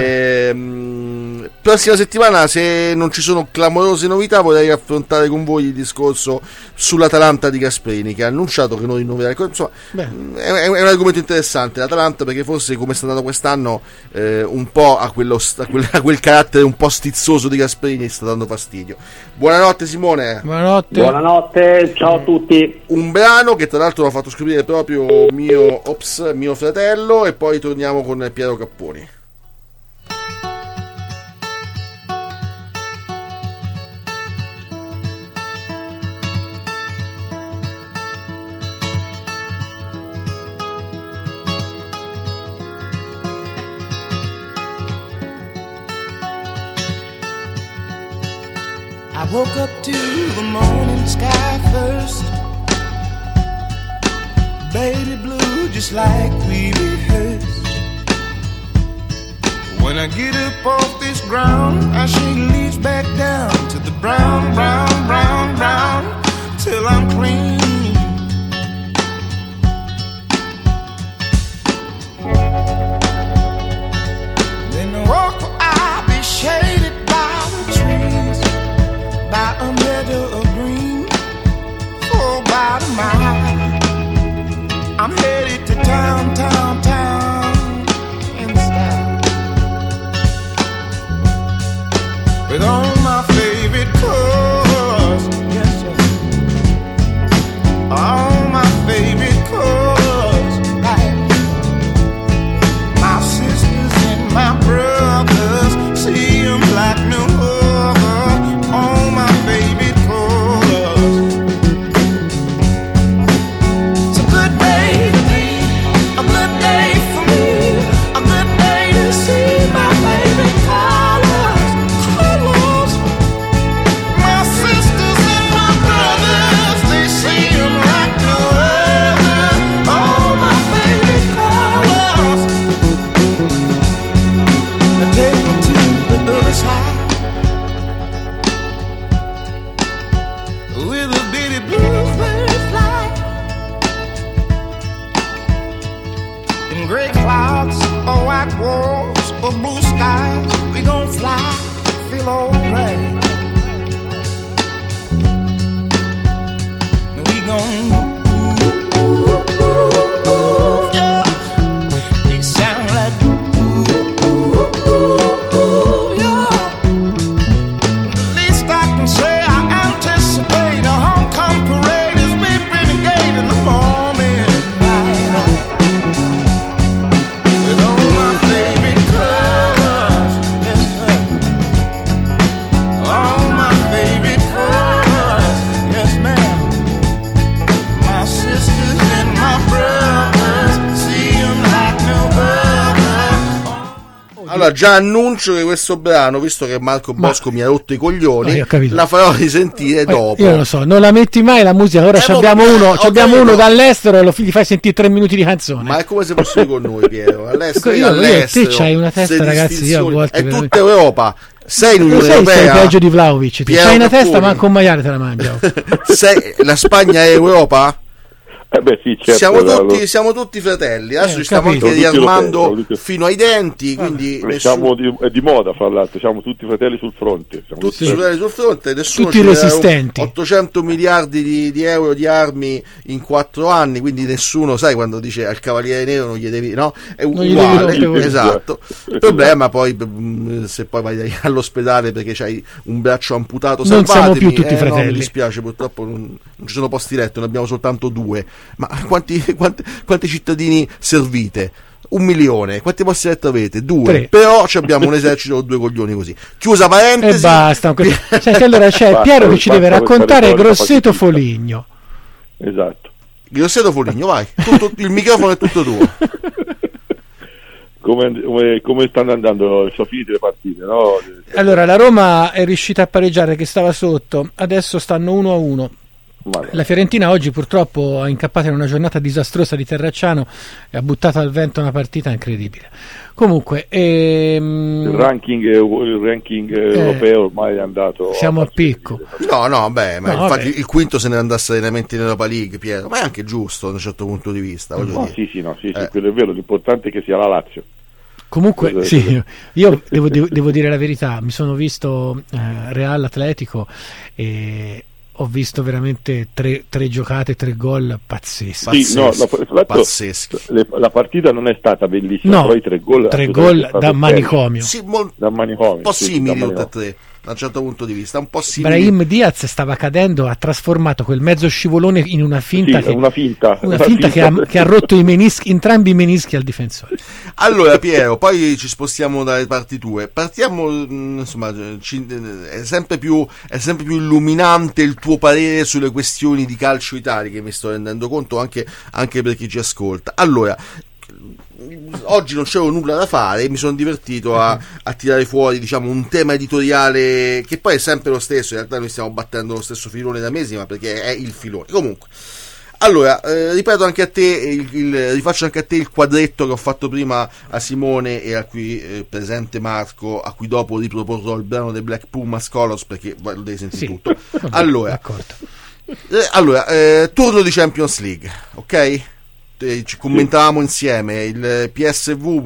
ehm, prossima settimana, se non ci sono clamorose novità, vorrei affrontare con voi il discorso sull'Atalanta di Gasperini, che ha annunciato che non rinnoverà. Insomma, è, è un argomento interessante l'Atalanta, perché forse, come è stato andato quest'anno, eh, un po' a, quello, a, quel, a quel carattere un po' stizzoso di Gasperini sta dando fastidio. Buonanotte Simone. Buonanotte. Buonanotte, ciao a tutti. Un brano che tra l'altro l'ha fatto scoprire proprio mio, ops, mio fratello, e poi torniamo con Piero Capponi. I woke up to the morning sky first. Baby blue, just like we rehearsed. When I get up off this ground, I shake leaves back down to the brown, brown, brown, brown, till I'm clean. Then I walk where I'll be shaded by the trees, by a meadow of green, for about a mile. I'm headed to town, town, town, in style, with all my favorite cars, yes, yes, all my favorite cars, right? My sisters and my brothers, see them like no other, all my favorite cars. It's a good day to be, a good day for me, a good day to see my favorite colors, colors. My sisters and my brothers, they see them like no other, all my favorite colors. Now take me to the other side, with a bitty bluebird fly, in gray clouds or white walls or blue skies, we gon' fly, feel alright. We gon' ooh, ooh, ooh, ooh, yeah. They sound like ooh, ooh, ooh, ooh, yeah. The least I can say, I anticipate a homecoming parade as we renegade in the morning light, with all my favorite colors, yes, sir. All my favorite colors, yes, ma'am. My sisters and my brothers, see them like no other. Allora, già annuncio che questo brano, visto che Marco Ma- Bosco mi ha rotto i coglioni, No, io ho capito. la farò risentire Poi, dopo. io non lo so, non la metti mai la musica. Ora Eh, ci ma- abbiamo eh, uno, ho ci abbiamo capito. uno dall'estero e lo fi- gli fai sentire tre minuti di canzone. Ma è come se fossi con noi, Piero. All'estero, Io- io- all'estero, te c'hai una testa, ste ragazzi, io a distinzioni. volte È veramente- tutta Europa. Sei in Lo Unione sai, sei Europea. peggio di Vlahovic. Tu Piero c'hai una testa, Capponi. ma con un maiale te la mangia. Sei- la Spagna è Europa? Eh beh sì, certo. siamo, la- tutti, lo- siamo tutti fratelli. Adesso Eh, ci stiamo capito. anche Siamo tutti riarmando europei, siamo tutti- fino ai denti. Quindi Noi nessuno- siamo di, è di moda, fra l'altro, siamo tutti fratelli sul fronte. Siamo tutti Sì. fratelli sul fronte, nessuno Tutti ci dà resistenti. ottocento miliardi di, di euro di armi in quattro anni, quindi nessuno, sai, quando dice al Cavaliere Nero non gli devi, no? È Non gli uguale, devi rompere. esatto. Il problema poi, mm, se poi vai all'ospedale perché c'hai un braccio amputato, Non siamo salvatemi, più tutti eh, no, fratelli. mi dispiace, purtroppo non, non ci sono posti letto, ne abbiamo soltanto due. Ma quanti, quanti, quanti cittadini servite? Un milione. Quanti posti letto avete? Due. Tre. Però ci abbiamo un esercito con due coglioni così. Chiusa parentesi. E basta. Senti, allora c'è Basta, Piero che ci deve basta questa raccontare retorica Grosseto pacifista. Foligno. Esatto. Grosseto Foligno, vai. Tutto- il microfono è tutto tuo. Come, come, come stanno andando? Sono finite le partite, no? Allora, la Roma è riuscita a pareggiare, che stava sotto, adesso stanno uno a uno. Madonna. La Fiorentina oggi purtroppo ha incappato in una giornata disastrosa di Terracciano e ha buttato al vento una partita incredibile. Comunque, ehm, Il ranking, il ranking europeo ormai è andato. siamo a picco. No, no, beh, ma No, infatti vabbè. il quinto se ne andasse serenamente in Europa League, Piero. Ma è anche giusto da un certo punto di vista. Voglio No, dire. sì, sì, no, sì, sì, Eh. quello è vero. L'importante è che sia la Lazio. Comunque, Esatto. sì, io devo, devo- devo dire la verità, mi sono visto eh, Real Atletico e ho visto veramente tre, tre giocate, tre gol pazzeschi. Sì, no, la, fra l'altro, pazzeschi. le- la partita non è stata bellissima, No, però i tre gol, tre assolutamente gol è stato da bello. manicomio. Sì, mol- Da manicomio, un po' sì, simili da tutti e manicomio. tre, da un certo punto di vista. Un po' simili. Brahim Diaz stava cadendo, ha trasformato quel mezzo scivolone in una finta, Sì, che, una finta, una una finta che, finta. ha, che ha rotto i menischi, entrambi i menischi al difensore. Allora, Piero, poi ci spostiamo dalle parti tue. Partiamo, mh, insomma, ci- è sempre più è sempre più illuminante il tuo parere sulle questioni di calcio italiche, mi sto rendendo conto anche, anche per chi ci ascolta. Allora, oggi non c'avevo nulla da fare e mi sono divertito a, a tirare fuori, diciamo, un tema editoriale che poi è sempre lo stesso. In realtà noi stiamo battendo lo stesso filone da mesi, ma perché è il filone. Comunque, allora, eh, ripeto anche a te, il, il, rifaccio anche a te il quadretto che ho fatto prima a Simone e a cui eh, presente Marco, a cui dopo riproporrò il brano dei Black Pumas Colors, perché lo devi sentire Sì. tutto. Allora, D'accordo. eh, allora eh, turno di Champions League, ok? Eh, ci commentavamo insieme, il P S V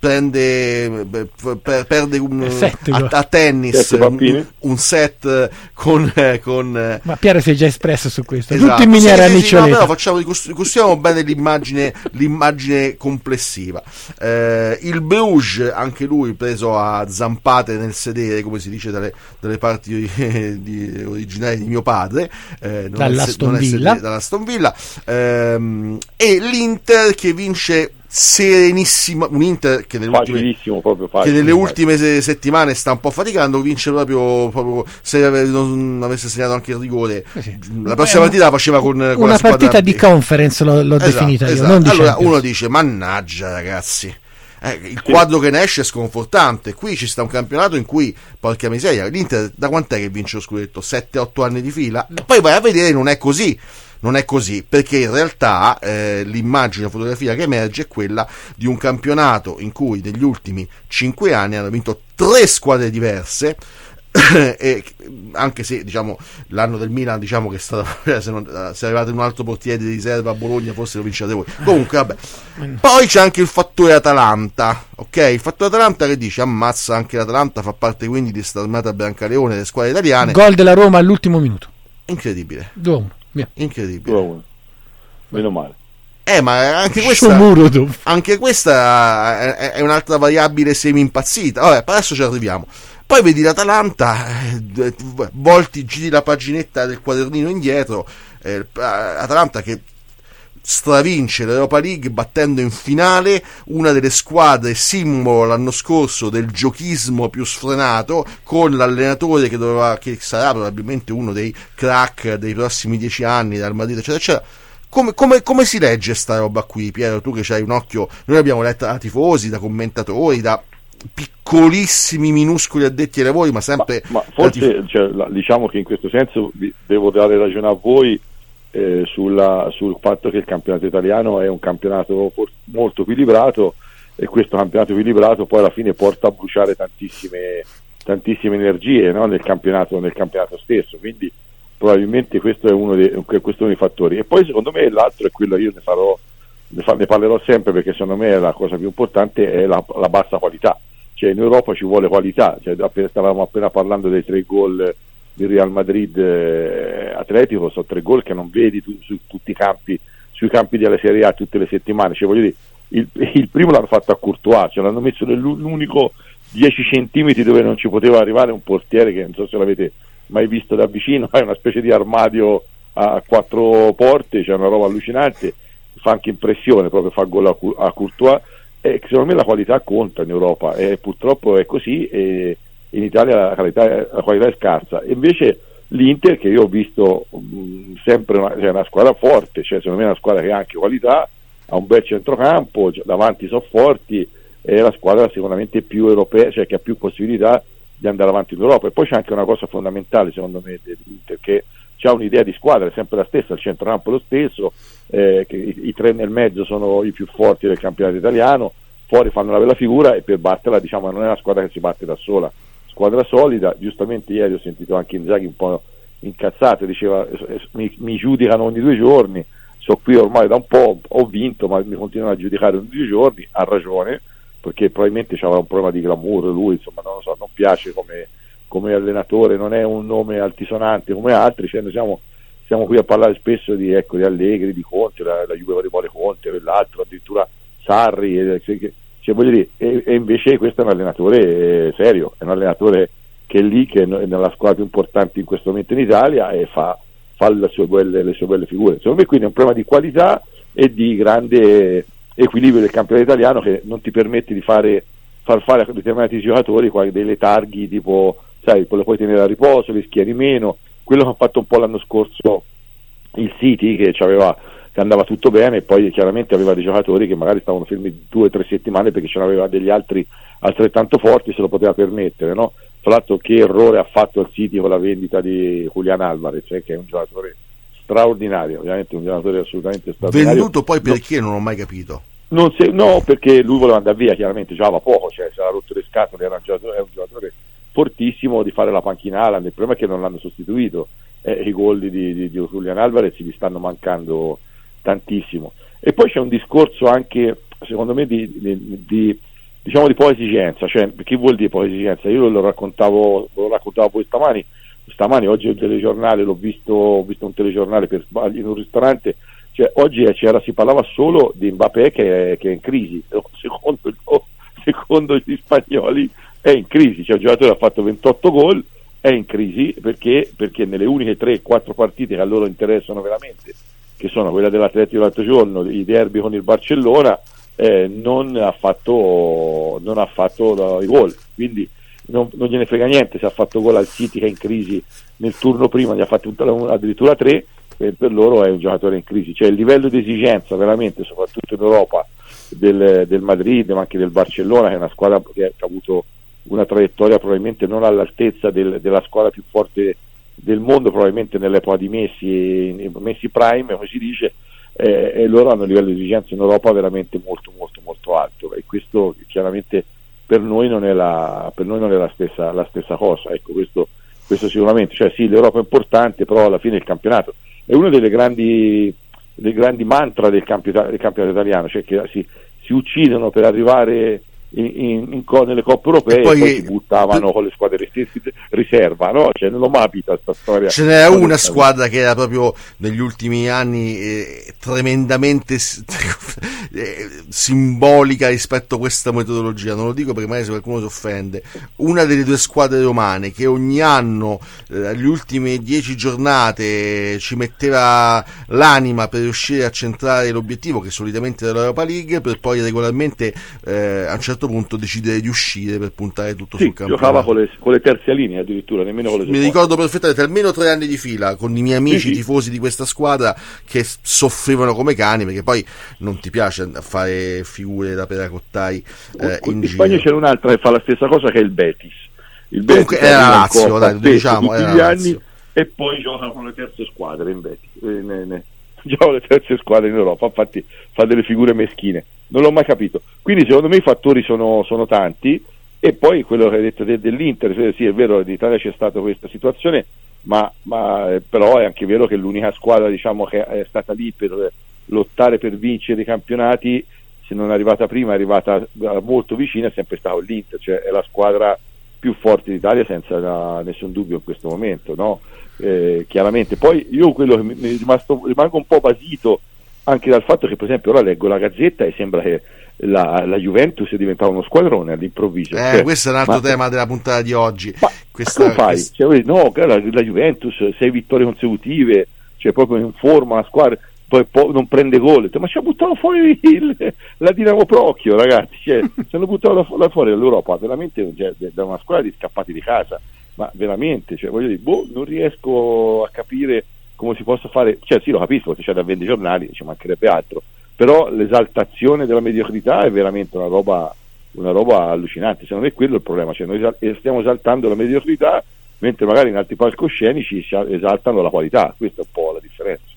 prende per, perde un, Set, a, a tennis Sette un, bambini. un set con, eh, con eh, Ma Piero si è già espresso su questo. esatto. Tutti in miniera Sì, sì, sì, no, Niccioletta. però facciamo, ricostruiamo bene l'immagine, l'immagine complessiva. Eh, il Bruges, anche lui preso a zampate nel sedere, come si dice dalle, dalle parti eh, di, originarie di mio padre, eh, non Dall'Aston non Villa. sedere, dall'Aston Villa, ehm, e l'Inter che vince serenissimo, un Inter che nelle ultime, Facilissimo, proprio che facile. nelle ultime se- settimane sta un po' faticando, vince proprio, proprio se ave- non avesse segnato anche il rigore, Eh sì. la prossima partita la faceva con, con la Una squadra partita B. di conference l'ho, l'ho Esatto, definita io, esatto. non di Allora Champions. uno dice mannaggia ragazzi, eh, il quadro che ne esce è sconfortante. Qui ci sta un campionato in cui, porca miseria, l'Inter da quant'è che vince lo scudetto? sette otto anni di fila? E poi vai a vedere, non è così. Non è così, perché in realtà eh, l'immagine, la fotografia che emerge è quella di un campionato in cui negli ultimi cinque anni hanno vinto tre squadre diverse. E anche se, diciamo, l'anno del Milan, diciamo che è stato, se, non, se è arrivato in un altro portiere di riserva a Bologna forse lo vincete voi. Comunque vabbè, poi c'è anche il fattore Atalanta, ok? Il fattore Atalanta che dice ammazza, anche l'Atalanta fa parte quindi di questa armata Brancaleone delle squadre italiane. Gol della Roma all'ultimo minuto. Incredibile, due a uno. Via. incredibile. due a uno. Meno male. Eh, ma anche questa, Shomurodov. anche questa è, è un'altra variabile semi impazzita. Vabbè, adesso ci arriviamo. Poi vedi l'Atalanta, eh, volti, giri la paginetta del quadernino indietro, eh, Atalanta che stravince l'Europa League battendo in finale una delle squadre simbolo l'anno scorso del giochismo più sfrenato, con l'allenatore che doveva, che sarà probabilmente uno dei crack dei prossimi dieci anni dal Madrid eccetera eccetera. Come, come, come si legge sta roba qui, Piero? Tu che hai un occhio, noi l'abbiamo letta da tifosi, da commentatori, da piccolissimi minuscoli addetti ai lavori, ma sempre Ma, ma forse tif- cioè, la- diciamo che in questo senso vi- devo dare ragione a voi eh, sulla, sul fatto che il campionato italiano è un campionato for- molto equilibrato, e questo campionato equilibrato poi alla fine porta a bruciare tantissime, tantissime energie, no? nel, campionato, nel campionato stesso, quindi probabilmente questo è uno dei, questo è uno dei fattori. E poi secondo me l'altro è quello, io ne farò ne, fa, ne parlerò sempre, perché secondo me la cosa più importante è la, la bassa qualità. Cioè in Europa ci vuole qualità, cioè, appena, stavamo appena parlando dei tre gol di Real Madrid eh, Atletico, sono tre gol che non vedi tu, su tutti i campi, sui campi della Serie A tutte le settimane. Cioè, voglio dire, il, il primo l'hanno fatto a Courtois, cioè l'hanno messo nell'unico dieci centimetri dove non ci poteva arrivare un portiere, che non so se l'avete mai visto da vicino, è una specie di armadio a quattro porte, c'è cioè una roba allucinante, fa anche impressione, proprio fa gol a, a Courtois. Eh, secondo me la qualità conta in Europa, e purtroppo è così, e in Italia la qualità, è, la qualità è scarsa. E invece l'Inter, che io ho visto mh, sempre una, cioè una squadra forte, cioè secondo me è una squadra che ha anche qualità, ha un bel centrocampo, cioè, davanti sono forti, è la squadra sicuramente più europea, cioè che ha più possibilità di andare avanti in Europa. E poi c'è anche una cosa fondamentale secondo me dell'Inter, che c'ha un'idea di squadra, è sempre la stessa, il centrocampo è lo stesso, eh, che i, i tre nel mezzo sono i più forti del campionato italiano, fuori fanno una bella figura, e per batterla, diciamo, non è una squadra che si batte da sola, squadra solida. Giustamente ieri ho sentito anche Inzaghi un po' incazzato, diceva eh, mi, mi giudicano ogni due giorni, so qui ormai da un po', ho vinto ma mi continuano a giudicare ogni due giorni, ha ragione, perché probabilmente c'aveva un problema di glamour lui, insomma, non lo so, non piace come come allenatore, non è un nome altisonante come altri, cioè noi siamo, siamo qui a parlare spesso di, ecco, di Allegri, di Conte, la, la Juve vuole Conte, quell'altro, addirittura Sarri, e, cioè, voglio dire, e, e invece questo è un allenatore serio, è un allenatore che è lì, che è nella squadra più importante in questo momento in Italia, e fa, fa le, sue belle, le sue belle figure. Secondo me quindi è un problema di qualità e di grande equilibrio del campionato italiano, che non ti permette di fare far fare a determinati giocatori qua dei letarghi, tipo, sai, poi lo puoi tenere a riposo, li schieri meno, quello che ha fatto un po' l'anno scorso il City, che aveva che andava tutto bene, e poi chiaramente aveva dei giocatori che magari stavano fermi due o tre settimane perché ce n'aveva degli altri altrettanto forti, se lo poteva permettere, no? Tra l'altro, che errore ha fatto il City con la vendita di Julián Álvarez, cioè, che è un giocatore straordinario, ovviamente un giocatore assolutamente straordinario. Venduto poi perché no, non ho mai capito. Non se, no, perché lui voleva andare via, chiaramente giocava poco, cioè si era rotto le scatole, era un giocatore, è un giocatore fortissimo di fare la panchina Haaland. Il problema è che non l'hanno sostituito, eh, i gol di, di, di Julián Álvarez gli stanno mancando tantissimo. E poi c'è un discorso anche, secondo me, di, di, di diciamo di poca esigenza, cioè, che vuol dire poca esigenza? Io lo raccontavo, lo raccontavo poi stamani, stamani oggi il telegiornale, l'ho visto, ho visto un telegiornale per sbaglio in un ristorante, cioè oggi c'era, si parlava solo di Mbappé che è, che è in crisi, secondo, secondo gli spagnoli è in crisi, cioè il giocatore ha fatto ventotto gol, è in crisi perché, perché nelle uniche tre quattro partite che a loro interessano veramente, che sono quella dell'Atletico l'altro giorno, i derby con il Barcellona, eh, non ha fatto non ha fatto i gol, quindi non, non gliene frega niente se ha fatto gol al City che è in crisi nel turno prima, ne ha fatti addirittura tre, e per loro è un giocatore in crisi, cioè il livello di esigenza veramente, soprattutto in Europa, del, del Madrid ma anche del Barcellona, che è una squadra che ha avuto una traiettoria probabilmente non all'altezza del, della squadra più forte del mondo, probabilmente nell'epoca di Messi, Messi Prime, come si dice, eh, e loro hanno un livello di esigenza in Europa veramente molto molto molto alto, e questo chiaramente per noi non è la, per noi non è la stessa, la stessa cosa, ecco, questo, questo sicuramente, cioè sì, l'Europa è importante, però alla fine il campionato è uno delle grandi, dei grandi mantra del campionato, del campionato italiano, cioè che si, si uccidono per arrivare in, in, in co- nelle coppe europee, e poi, e poi si buttavano con le squadre riserva, no? Cioè non l'ho mai capito questa storia. Ce n'era una squadra che era proprio negli ultimi anni eh, tremendamente eh, simbolica rispetto a questa metodologia, non lo dico perché magari se qualcuno si offende, una delle due squadre romane che ogni anno eh, alle ultime dieci giornate ci metteva l'anima per riuscire a centrare l'obiettivo, che solitamente era l'Europa League, per poi regolarmente eh, a un certo punto decidere di uscire per puntare tutto sì, sul campionato. Giocava con le, con le terze linee addirittura, nemmeno con le Mi seconde. ricordo perfettamente almeno tre anni di fila con i miei amici sì, sì. tifosi di questa squadra che soffrivano come cani, perché poi non ti piace fare figure da peracottai eh, in, in Spagna c'è un'altra che fa la stessa cosa, che è il Betis. Il Comunque Betis era la Lazio, dai, diciamo, tutti era gli la anni, Lazio. E poi gioca con le terze squadre in Betis. Eh, ne, ne. Gioca le terze squadre in Europa, infatti fa delle figure meschine, non l'ho mai capito. Quindi secondo me i fattori sono, sono tanti, e poi quello che hai detto de, dell'Inter, sì è vero, in Italia c'è stata questa situazione, ma, ma eh, però è anche vero che l'unica squadra, diciamo, che è stata lì per lottare per vincere i campionati, se non è arrivata prima è arrivata molto vicina, è sempre stato l'Inter, cioè è la squadra più forte d'Italia senza da, nessun dubbio in questo momento, no? Eh, chiaramente poi io quello che mi è rimasto, rimango un po' basito anche dal fatto che per esempio ora leggo la Gazzetta e sembra che la, la Juventus è diventata uno squadrone all'improvviso, eh, cioè, questo è un altro ma, tema della puntata di oggi. Ma questa, come fai? questa... Cioè, no, la, la Juventus sei vittorie consecutive, cioè proprio in forma la squadra, poi po- non prende gol, ma ci ha buttato fuori il, la Dinamo Procchio, ragazzi, cioè, ci hanno buttato la, la fuori dall'Europa, veramente, cioè, da una squadra di scappati di casa, ma veramente, cioè, voglio dire, boh, non riesco a capire come si possa fare, cioè sì, lo capisco perché c'è da vendere giornali, ci mancherebbe altro, però l'esaltazione della mediocrità è veramente una roba una roba allucinante, secondo me quello è il problema, cioè noi stiamo esaltando la mediocrità mentre magari in altri palcoscenici si esaltano la qualità, questa è un po' la differenza.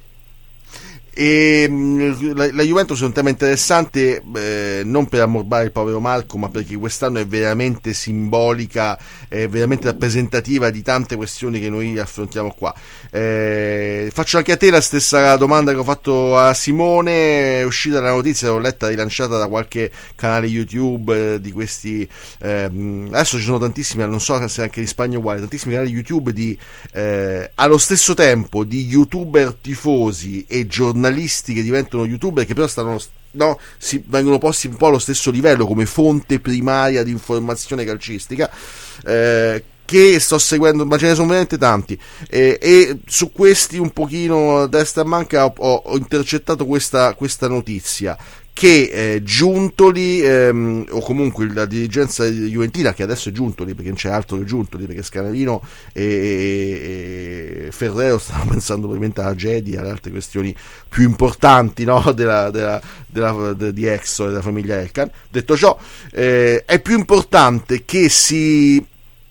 E la, la Juventus è un tema interessante, eh, non per ammorbare il povero Marco, ma perché quest'anno è veramente simbolica, è veramente rappresentativa di tante questioni che noi affrontiamo qua. Eh, faccio anche a te la stessa domanda che ho fatto a Simone. È uscita la notizia, l'ho letta rilanciata da qualche canale YouTube eh, di questi, eh, adesso ci sono tantissimi, non so se anche in Spagna uguale, tantissimi canali YouTube di eh, allo stesso tempo di youtuber tifosi e giornalisti che diventano youtuber, che però stanno, no, si vengono posti un po' allo stesso livello come fonte primaria di informazione calcistica, eh, che sto seguendo, ma ce ne sono veramente tanti, eh, e su questi un pochino a destra e manca ho, ho intercettato questa, questa notizia che eh, Giuntoli ehm, o comunque la dirigenza juventina, che adesso è Giuntoli perché non c'è altro che Giuntoli, perché Scanavino e, e Ferrero stanno pensando probabilmente alla Gedi e alle altre questioni più importanti, no? della, della, della, de, di Exo e della famiglia Elkan. Detto ciò, eh, è più importante che si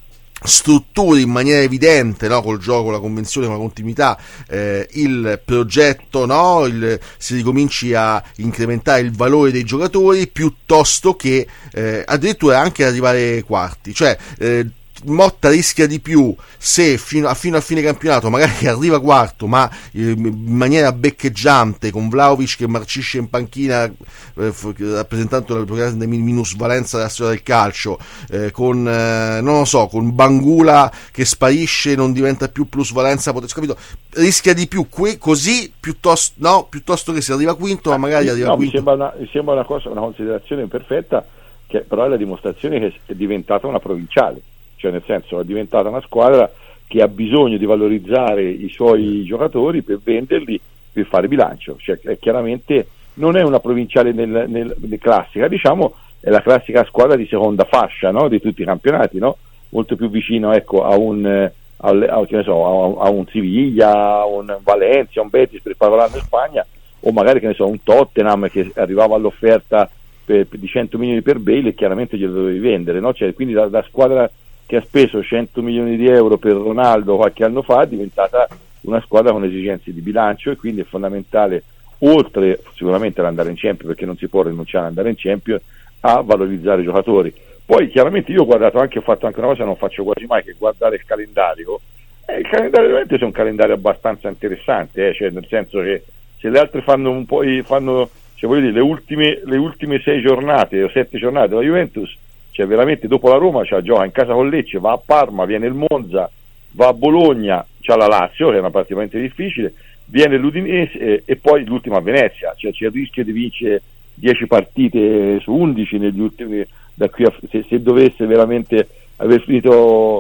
strutturi in maniera evidente, no, col gioco, la convenzione, con la continuità, eh, il progetto, no, il, si ricominci a incrementare il valore dei giocatori piuttosto che eh, addirittura anche arrivare ai quarti, cioè eh, Motta rischia di più se fino a, fino a fine campionato magari arriva quarto, ma eh, in maniera beccheggiante, con Vlahovic che marcisce in panchina, eh, rappresentando la grande minusvalenza della storia del calcio, eh, con eh, non lo so, con Bangula che sparisce, non diventa più plusvalenza, capito? Rischia di più que- così piuttosto, no, piuttosto che si arriva quinto, ma magari arriva no, quinto. Mi sembra una, mi sembra una cosa, una considerazione perfetta, che però è la dimostrazione che è diventata una provinciale. Cioè, nel senso, è diventata una squadra che ha bisogno di valorizzare i suoi giocatori per venderli, per fare bilancio. Cioè, è chiaramente non è una provinciale nel, nel, nel classica, diciamo, è la classica squadra di seconda fascia, no? Di tutti i campionati, no? Molto più vicino, ecco, a un a, a, che ne so, a, a un Siviglia, a un Valencia, a un Betis, per parlare in Spagna, o magari, che ne so, un Tottenham che arrivava all'offerta per, per, di cento milioni per Bale e chiaramente glielo dovevi vendere, no? Cioè, quindi la, la squadra che ha speso cento milioni di euro per Ronaldo qualche anno fa è diventata una squadra con esigenze di bilancio, e quindi è fondamentale, oltre sicuramente ad andare in Champions, perché non si può rinunciare ad andare in Champions, a valorizzare i giocatori. Poi chiaramente io ho guardato anche, ho fatto anche una cosa che non faccio quasi mai, che è guardare il calendario. Eh, il calendario veramente è un calendario abbastanza interessante, eh, cioè nel senso che se le altre fanno un po', fanno, cioè voglio dire, le ultime, le ultime sei giornate o sette giornate della Juventus, cioè veramente dopo la Roma cioè, gioca in casa con Lecce, va a Parma, viene il Monza, va a Bologna, c'ha la Lazio che è una partita veramente difficile, viene l'Udinese e, e poi l'ultima a Venezia, cioè c'è il rischio di vincere dieci partite su undici negli ultimi, da qui a, se, se dovesse veramente aver finito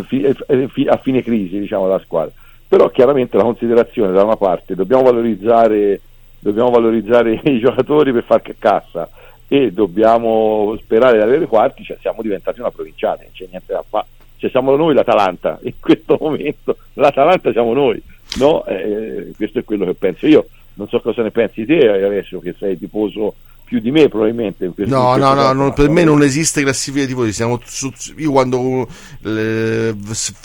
a fine crisi, diciamo, la squadra. Però chiaramente la considerazione, da una parte dobbiamo valorizzare dobbiamo valorizzare i giocatori per far cassa e dobbiamo sperare di avere quarti, cioè siamo diventati una provinciale, non c'è niente da fare, cioè siamo noi l'Atalanta in questo momento, l'Atalanta siamo noi, no? Eh, questo è quello che penso io. Non so cosa ne pensi te adesso, che sei tifoso più di me probabilmente in questo, no in no questo no, caso, non, per me non esiste classifica di tifosi, siamo su, io quando eh,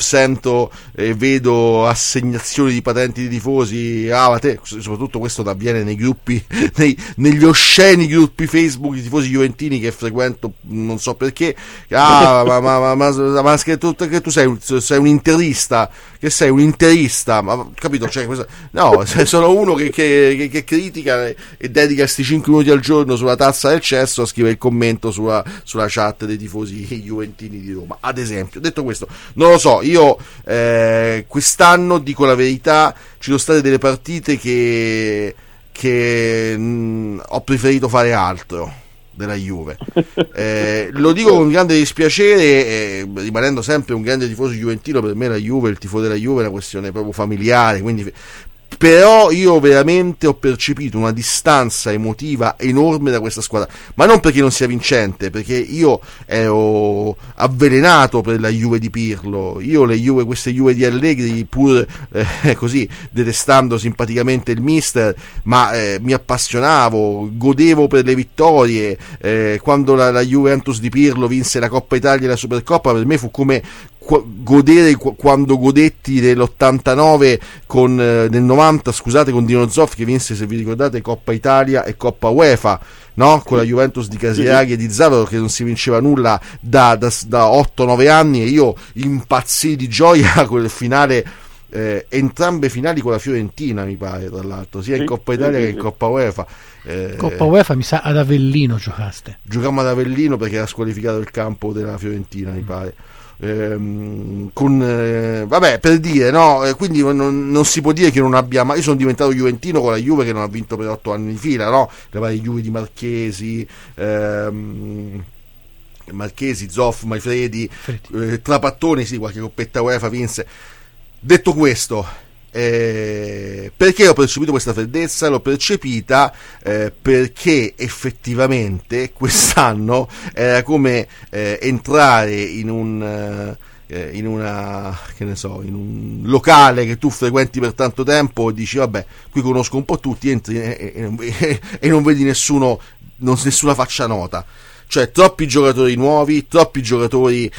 sento e eh, vedo assegnazioni di patenti di tifosi, ah ma te, soprattutto questo avviene nei gruppi nei, negli osceni gruppi Facebook di tifosi juventini che frequento non so perché, ah ma ma ma, ma, ma, ma che, tu, che tu sei un, sei un interista, che sei un interista, ma capito, cioè, questo, no, sono uno che, che, che, che critica e, e dedica questi cinque minuti al giorno sulla tazza del cesso a scrivere il commento sulla, sulla chat dei tifosi juventini di Roma, ad esempio. Detto questo, non lo so, io eh, quest'anno dico la verità, ci sono state delle partite che, che mh, ho preferito fare altro della Juve, eh, lo dico con grande dispiacere, eh, rimanendo sempre un grande tifoso juventino. Per me la Juve, il tifo della Juve è una questione proprio familiare, quindi però io veramente ho percepito una distanza emotiva enorme da questa squadra, ma non perché non sia vincente, perché io ero avvelenato per la Juve di Pirlo, io le Juve, queste Juve di Allegri, pur eh, così detestando simpaticamente il mister, ma eh, mi appassionavo, godevo per le vittorie, eh, quando la, la Juventus di Pirlo vinse la Coppa Italia e la Supercoppa, per me fu come godere quando godetti nell'ottantanove con eh, nel novanta, scusate, con Dino Zoff che vinse, se vi ricordate, Coppa Italia e Coppa UEFA, no? Con la Juventus di Casiraghi e di Zavaro, che non si vinceva nulla da, da, da otto nove anni, e io impazzii di gioia con il finale, eh, entrambe finali con la Fiorentina mi pare, tra l'altro, sia in Coppa Italia che in Coppa UEFA. Eh, Coppa UEFA mi sa ad Avellino giocaste. Giocammo ad Avellino perché era squalificato il campo della Fiorentina, mi pare. Ehm, con eh, vabbè, per dire, no, eh, quindi non, non si può dire che non abbia mai. Io sono diventato juventino con la Juve che non ha vinto per otto anni di fila, no? Le varie Juve di Marchesi, ehm, Marchesi, Zoff, Maifredi, eh, Trapattoni, sì, qualche coppetta UEFA vinse. Detto questo, Eh, perché ho percepito questa freddezza? L'ho percepita eh, perché effettivamente quest'anno era come eh, entrare in un eh, in una che ne so in un locale che tu frequenti per tanto tempo e dici vabbè, qui conosco un po' tutti, entri e, e, e, e non vedi nessuno, non, nessuna faccia nota, cioè troppi giocatori nuovi, troppi giocatori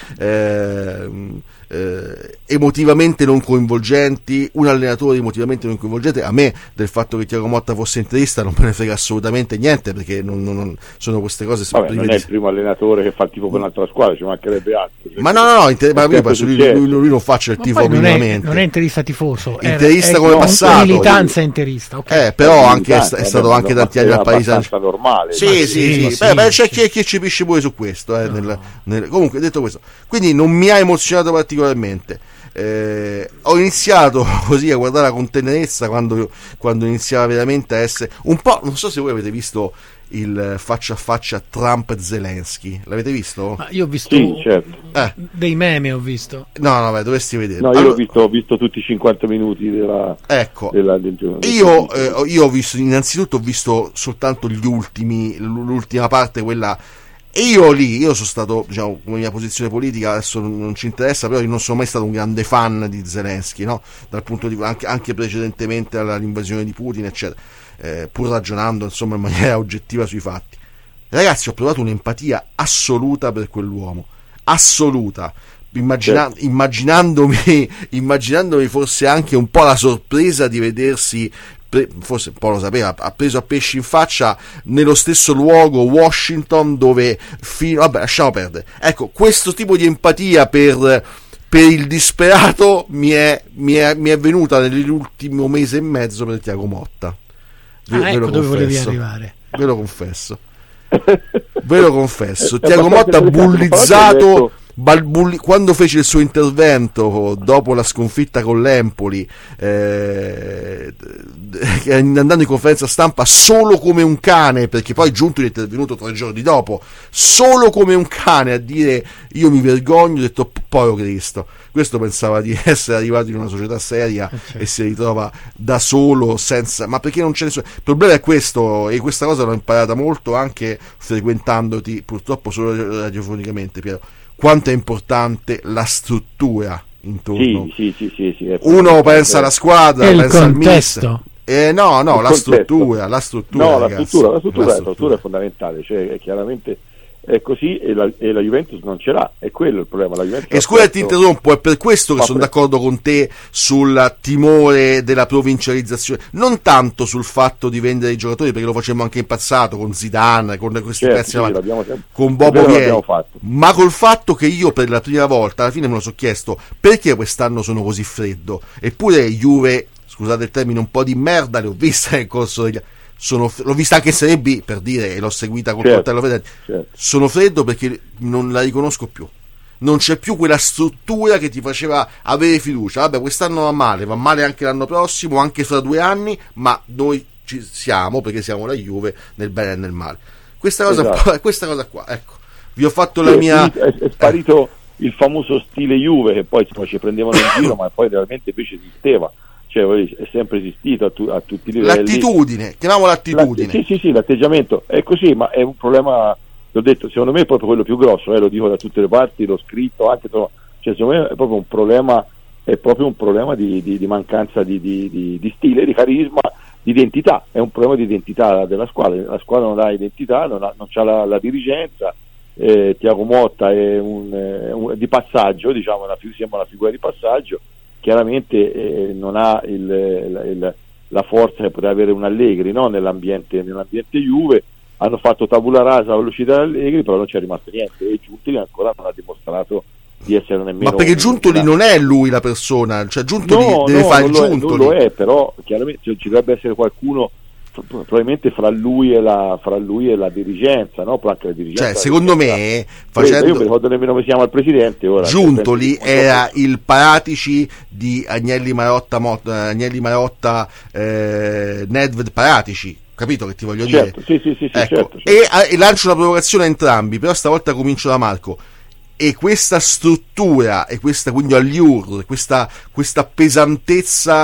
eh, eh, emotivamente non coinvolgenti, un allenatore emotivamente non coinvolgente. A me del fatto che Thiago Motta fosse interista non me ne frega assolutamente niente, perché non, non, non sono queste cose. Vabbè, non è il primo allenatore che fa il tifo per un'altra squadra, ci mancherebbe altro. Ma no, no, no, inter- ma lui, lui, lui, lui non faccia il Ma tifo poi non è, minimamente. non è interista tifoso, interista è, come è passato, militanza interista, okay. Eh, però È anche è, militante, è stato vabbè, anche ma tanti anni è al Paese. abbastanza normale. Sì, Ma sì, sì, sì, ma beh, sì, beh, c'è sì. chi, chi ci pisce pure su questo, eh, No. nel, nel- comunque detto questo, quindi non mi ha emozionato particolarmente. Eh, ho iniziato così a guardare con tenerezza quando, quando iniziava veramente a essere un po', non so se voi avete visto il faccia a faccia Trump-Zelensky, l'avete visto? Ma io ho visto Sì, certo. Eh. dei meme, ho visto. No, no, beh, dovresti vedere. No, io Allora, ho visto, ho visto tutti i cinquanta minuti della, ecco, della, del, del, io, eh, io ho visto, innanzitutto ho visto soltanto gli ultimi, l'ultima parte, quella. E io lì, io sono stato, diciamo, come mia posizione politica adesso non, non ci interessa, però io non sono mai stato un grande fan di Zelensky, no? Dal punto di anche, anche precedentemente all'invasione di Putin, eccetera, eh, pur ragionando insomma in maniera oggettiva sui fatti. Ragazzi, ho provato un'empatia assoluta per quell'uomo, assoluta. Immagina- Certo. immaginandomi, immaginandomi forse anche un po' la sorpresa di vedersi, pre- forse un po' lo sapeva, ha preso a pesci in faccia nello stesso luogo, Washington, dove fino, vabbè, lasciamo perdere. Ecco, questo tipo di empatia per, per il disperato mi è, mi è, mi è venuta nell'ultimo mese e mezzo per Thiago Motta. Ve, Ah, ve ecco lo dove volevi confesso. arrivare. Ve lo confesso. Ve lo confesso. È Thiago Motta abbastanza bullizzato. detto- Balbulli- quando fece il suo intervento dopo la sconfitta con l'Empoli, eh, andando in conferenza stampa solo come un cane, perché poi Giuntoli è intervenuto tre giorni dopo, solo come un cane a dire io mi vergogno, ho detto povero Cristo, questo pensava di essere arrivato in una società seria Okay. e si ritrova da solo senza, ma perché non c'è nessuno. Il problema è questo, e questa cosa l'ho imparata molto anche frequentandoti purtroppo solo radiofonicamente, Piero, quanto è importante la struttura intorno. Sì, sì, sì, sì, sì, è Uno pensa alla squadra, E il pensa al contesto. mister. Eh, no, no, Il la contesto. struttura, la struttura, No, la ragazzi, struttura, la struttura, la la struttura è fondamentale, cioè è chiaramente è così e la, e la Juventus non ce l'ha, è quello il problema. La Juventus E ha scusa, ti perso- interrompo, è per questo che Ma sono pre- d'accordo con te sul timore della provincializzazione, non tanto sul fatto di vendere i giocatori, perché lo facemmo anche in passato con Zidane, con questi Certo, pezzi sì, avanti, l'abbiamo sempre- con è Bobo vero, Vieri, l'abbiamo fatto. ma col fatto che io per la prima volta alla fine me lo sono chiesto perché quest'anno sono così freddo, eppure Juve, scusate il termine, un po' di merda le ho viste nel corso degli sono, l'ho vista anche in Serie B, per dire, e l'ho seguita col Certo, coltello fedele. certo. Sono freddo perché non la riconosco più, non c'è più quella struttura che ti faceva avere fiducia. Vabbè, quest'anno va male, va male anche l'anno prossimo, anche fra due anni, ma noi ci siamo perché siamo la Juve nel bene e nel male. Questa cosa, Esatto. questa cosa qua, ecco, vi ho fatto Sì, la è mia finito- è, è sparito il famoso stile Juve che poi insomma, ci prendevano in giro, ma poi realmente invece esisteva, cioè voglio dire, è sempre esistito a, tu- a tutti i livelli. l'attitudine, chiamiamola l'attitudine. La- sì, sì, sì, l'atteggiamento è così, ma è un problema, l'ho detto, secondo me è proprio quello più grosso, eh, lo dico da tutte le parti, l'ho scritto anche, insomma, cioè, secondo me è proprio un problema, è proprio un problema di, di- di mancanza di, di- di- di stile, di carisma, di identità, è un problema di identità della squadra, la squadra non ha identità, non ha, non c'ha la, la dirigenza, eh, Thiago Motta è un, eh, un- di passaggio, diciamo, una, fi- sembra una figura di passaggio, chiaramente eh, non ha il, il- il- la forza che poteva avere un Allegri, no? nell'ambiente, nell'ambiente Juve. Hanno fatto tabula rasa all'uscita di Allegri, però non c'è rimasto niente e Giuntoli ancora non ha dimostrato di essere nemmeno Ma perché Giuntoli una- non è lui la persona, cioè Giuntoli no, deve no, fare non il lo, è, Giuntoli. non lo è, però chiaramente ci ci dovrebbe essere qualcuno f- probabilmente fra lui e la, fra lui e la dirigenza, no? Però anche la dirigenza, Cioè, la secondo dirigenza- me, Presa, io facendo mi ricordo nemmeno come si chiama il presidente ora. Giuntoli Cioè, era il Paratici di Agnelli Marotta, Mot- Agnelli Marotta eh, Nedved Paratici, capito che ti voglio certo, dire? sì, sì, sì, sì, Ecco, certo, certo. E, a- e lancio una provocazione a entrambi, però stavolta comincio da Marco. E questa struttura e questa quindi allure, questa, questa pesantezza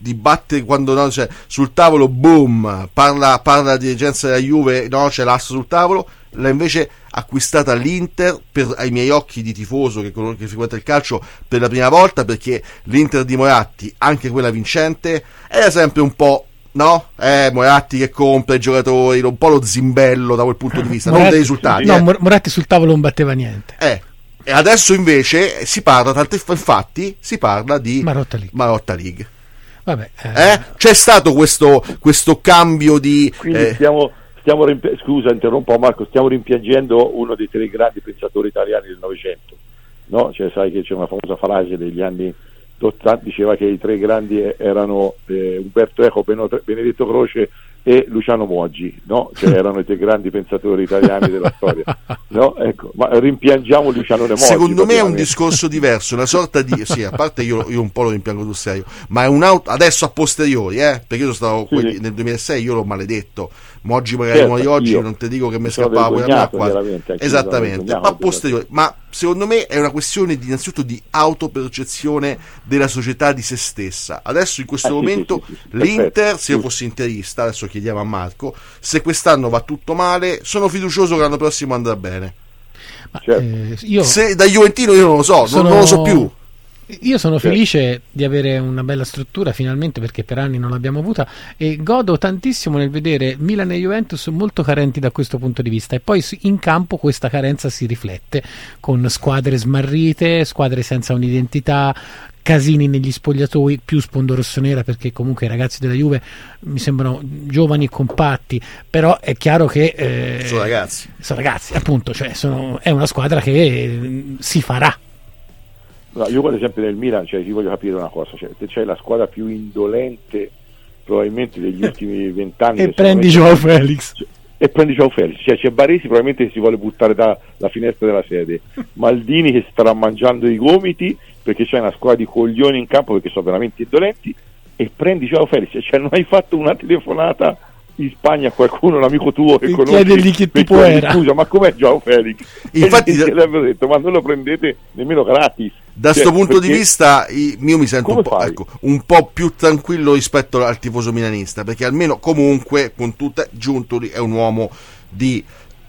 di battere quando no, cioè, sul tavolo boom parla, parla la dirigenza della Juve, no, c'è l'asso sul tavolo, l'ha invece acquistata l'Inter per, ai miei occhi di tifoso che, che frequenta il calcio, per la prima volta, perché l'Inter di Moratti, anche quella vincente, era sempre un po', no? Eh, Moratti che compra i giocatori, un po' lo zimbello da quel punto di vista, Moratti, non dei risultati. No, eh. Moratti sul tavolo non batteva niente. Eh. E adesso invece si parla, tanto infatti si parla di Marotta League. Marotta League. Vabbè, eh. Eh? C'è stato questo, questo cambio di... Quindi eh, stiamo, stiamo rimpi- scusa, interrompo Marco, stiamo rimpiangendo uno dei tre grandi pensatori italiani del Novecento, no? Cioè, sai che c'è una famosa frase degli anni ottanta, diceva che i tre grandi erano eh, Umberto Eco, Benedetto Croce e Luciano Moggi, no? Cioè erano i tre grandi pensatori italiani della storia, no? Ecco, ma rimpiangiamo Luciano De Moggi. Secondo me è un discorso diverso, una sorta di... sì, a parte io, io un po' lo rimpiango sul serio, ma è un auto, adesso a posteriori, eh? Perché io sono stato Sì, quelli, sì. nel duemilasei io l'ho maledetto, Moggi magari Certo, di oggi io non ti dico che mi mi sono scappava poi la mia vergognato, qua. veramente, anche io Esattamente, mi sono ma a vergognato, posteriori, ma secondo me è una questione di, innanzitutto di autopercezione della società di se stessa. Adesso in questo Ah, sì, momento sì, sì, sì, l'Inter, perfetto, se io sì. fossi interista, adesso chiediamo a Marco, se quest'anno va tutto male, sono fiducioso che l'anno prossimo andrà bene. Ma, certo. eh, io Se da Juventino io non lo so, non- sono- non lo so più. Io sono Certo. felice di avere una bella struttura finalmente, perché per anni non l'abbiamo avuta, e godo tantissimo nel vedere Milan e Juventus molto carenti da questo punto di vista, e poi si- in campo questa carenza si riflette con squadre smarrite, squadre senza un'identità, casini negli spogliatoi, più sfondo rossonera, perché comunque i ragazzi della Juve mi sembrano giovani e compatti, però è chiaro che eh, Sono ragazzi. sono ragazzi, appunto, cioè sono, è una squadra che eh, si farà. No, io per esempio nel Milan, cioè, ti voglio capire una cosa, cioè, te c'è la squadra più indolente probabilmente degli ultimi vent'anni E che prendi sono- Joao Felix. Cioè, e prendi Joao Felix, cioè c'è Baresi probabilmente che si vuole buttare dalla finestra della sede, Maldini che starà mangiando i gomiti perché c'è una squadra di coglioni in campo perché sono veramente indolenti, e prendi Joao Felix, cioè non hai fatto una telefonata in Spagna a qualcuno, un amico tuo che E conosci, chiedergli che per tipo chiedergli, era. scusa, ma com'è Joao Felix? Infatti- E gli avrebbero detto, ma non lo prendete nemmeno gratis. Da Cioè, questo punto di perché- vista io mi sento Come un po', fai? ecco, un po' più tranquillo rispetto al tifoso milanista, perché almeno comunque con tutte Giuntoli è un uomo di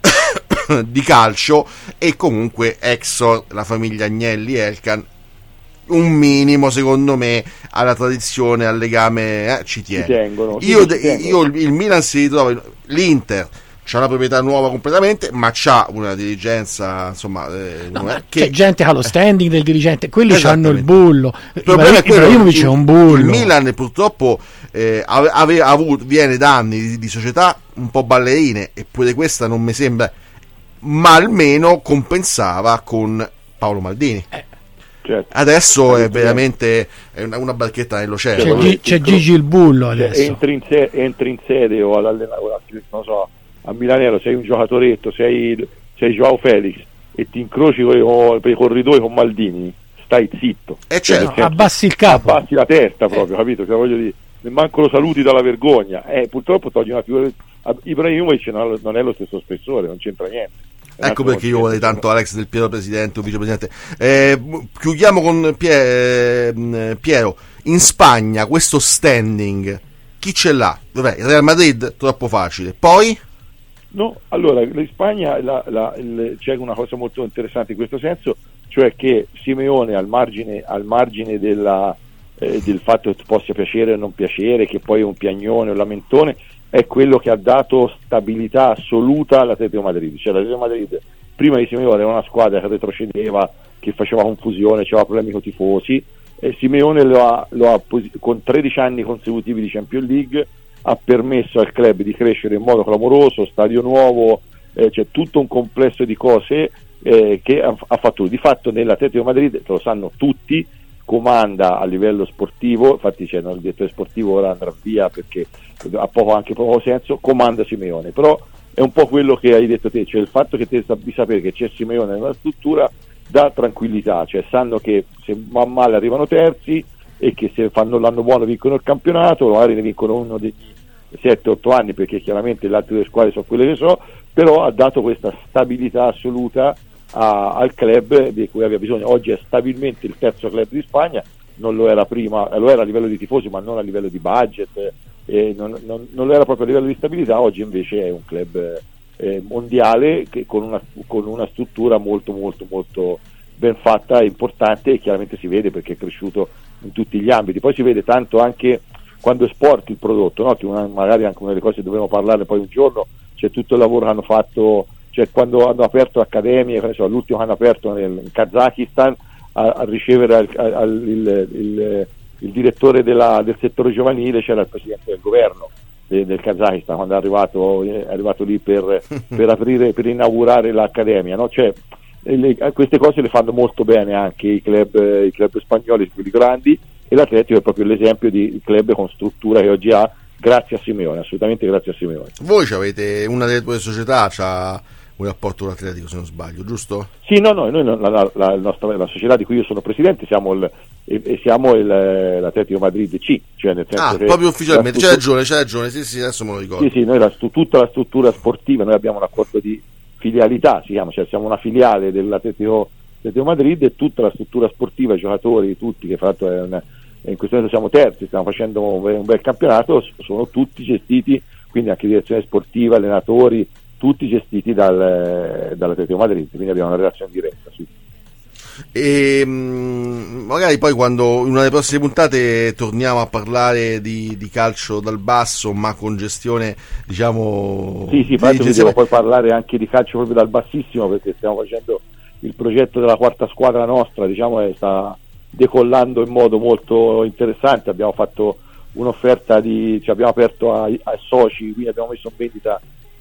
di calcio, e comunque Exor, la famiglia Agnelli, Elkan, un minimo secondo me alla tradizione, al legame, eh, ci tiene. Ci tengono, sì, io, ci de- tengono. io il, il Milan si ritrova, l'Inter c'ha una proprietà nuova completamente, ma c'ha una dirigenza, insomma, eh, No, non ma è- c'è gente che ha lo standing del dirigente, quelli hanno il Esattamente. bullo. Il problema è quello, Ibrahimovic il- è un bullo. Il Milan purtroppo eh, ave- ave- ha avuto, viene da anni di, di società un po' ballerine, eppure questa non mi sembra, ma almeno compensava con Paolo Maldini. Certo. Adesso è Eh, veramente è una, una barchetta nell'oceano. C'è, Cioè, Gi- c'è Gigi il bullo Cioè, adesso. entri, in se- entri in sede o all'allenatore, non so, a Milanello, sei un giocatoretto, sei, sei Joao Felix e ti incroci con, con, per i corridoi con Maldini, stai zitto. Eh, Cioè, certo. nel senso, Abbassi il capo. abbassi la testa proprio, capito? Cioè, voglio dire, manco lo saluti dalla vergogna. Eh, purtroppo togli una figura. Ibrahimovic non, non è lo stesso spessore, non c'entra niente. È un Ecco altro perché io vorrei concetto. tanto Alex Del Piero presidente o vicepresidente. Eh, chiudiamo con Pie- eh, Piero. In Spagna questo standing chi ce l'ha? Vabbè, il Real Madrid troppo facile. Poi No, allora in Spagna la- la- il- c'è una cosa molto interessante in questo senso, cioè che Simeone al margine, al margine della, eh, del fatto che possa piacere o non piacere, che poi è un piagnone o un lamentone, è quello che ha dato stabilità assoluta all'Atletico Madrid. Cioè l'Atletico Madrid prima di Simeone era una squadra che retrocedeva, che faceva confusione, aveva problemi con i tifosi, e Simeone lo ha, lo ha posi- con tredici anni consecutivi di Champions League ha permesso al club di crescere in modo clamoroso, stadio nuovo, eh, c'è tutto un complesso di cose eh, che ha, ha fatto. Di fatto nell'Atletico Madrid, lo sanno tutti, comanda a livello sportivo, infatti c'è il direttore sportivo ora andrà via perché ha poco, anche poco senso, comanda Simeone, però è un po' quello che hai detto te, cioè il fatto che te di sapere che c'è Simeone nella struttura dà tranquillità, cioè sanno che se va male arrivano terzi e che se fanno l'anno buono vincono il campionato, magari ne vincono uno degli sette otto anni perché chiaramente le altre due squadre sono quelle che so, però ha dato questa stabilità assoluta a, al club di cui aveva bisogno. Oggi è stabilmente il terzo club di Spagna, non lo era prima, lo era a livello di tifosi ma non a livello di budget, eh, non, non, non lo era proprio a livello di stabilità. Oggi invece è un club eh, mondiale che con una, con una struttura molto molto molto ben fatta e importante, e chiaramente si vede perché è cresciuto in tutti gli ambiti. Poi si vede tanto anche quando esporti il prodotto, no? Che una, magari anche una delle cose che dovremo parlare poi un giorno, c'è tutto il lavoro che hanno fatto, cioè quando hanno aperto accademie, so, l'ultimo che hanno aperto nel in Kazakistan, a, a ricevere al, al, il, il, il direttore della, del settore giovanile c'era il presidente del governo de, del Kazakistan quando è arrivato, è arrivato lì per, per aprire, per inaugurare l'accademia, no? Cioè, le, queste cose le fanno molto bene anche i club, i club spagnoli, quelli grandi, e l'Atletico è proprio l'esempio di club con struttura che oggi ha, grazie a Simeone, assolutamente grazie a Simeone. Voi avete una delle tue società, c'ha un rapporto con l'Atletico se non sbaglio, giusto? Sì, no, no, noi la, la, la, nostra, la società di cui io sono presidente siamo il, e, e siamo il, l'Atletico Madrid C, cioè nel senso ah, che proprio ufficialmente, c'è struttura... ragione, c'è ragione, sì sì, adesso me lo ricordo. Sì, sì, noi la, tutta la struttura sportiva, noi abbiamo un accordo di filialità, si chiama, cioè siamo una filiale dell'Atletico, Atletico Madrid, e tutta la struttura sportiva, i giocatori, tutti, che fra l'altro è una, in questo momento siamo terzi, stiamo facendo un bel, un bel campionato, sono tutti gestiti, quindi anche direzione sportiva, allenatori, tutti gestiti dal, dall'Atletico Madrid, quindi abbiamo una relazione diretta. Sì. E mh, magari poi quando in una delle prossime puntate torniamo a parlare di, di calcio dal basso, ma con gestione, diciamo, sì sì, poi devo poi parlare anche di calcio proprio dal bassissimo, perché stiamo facendo il progetto della quarta squadra nostra, diciamo, e sta decollando in modo molto interessante. Abbiamo fatto un'offerta di, cioè abbiamo aperto ai, ai soci, quindi abbiamo messo in vendita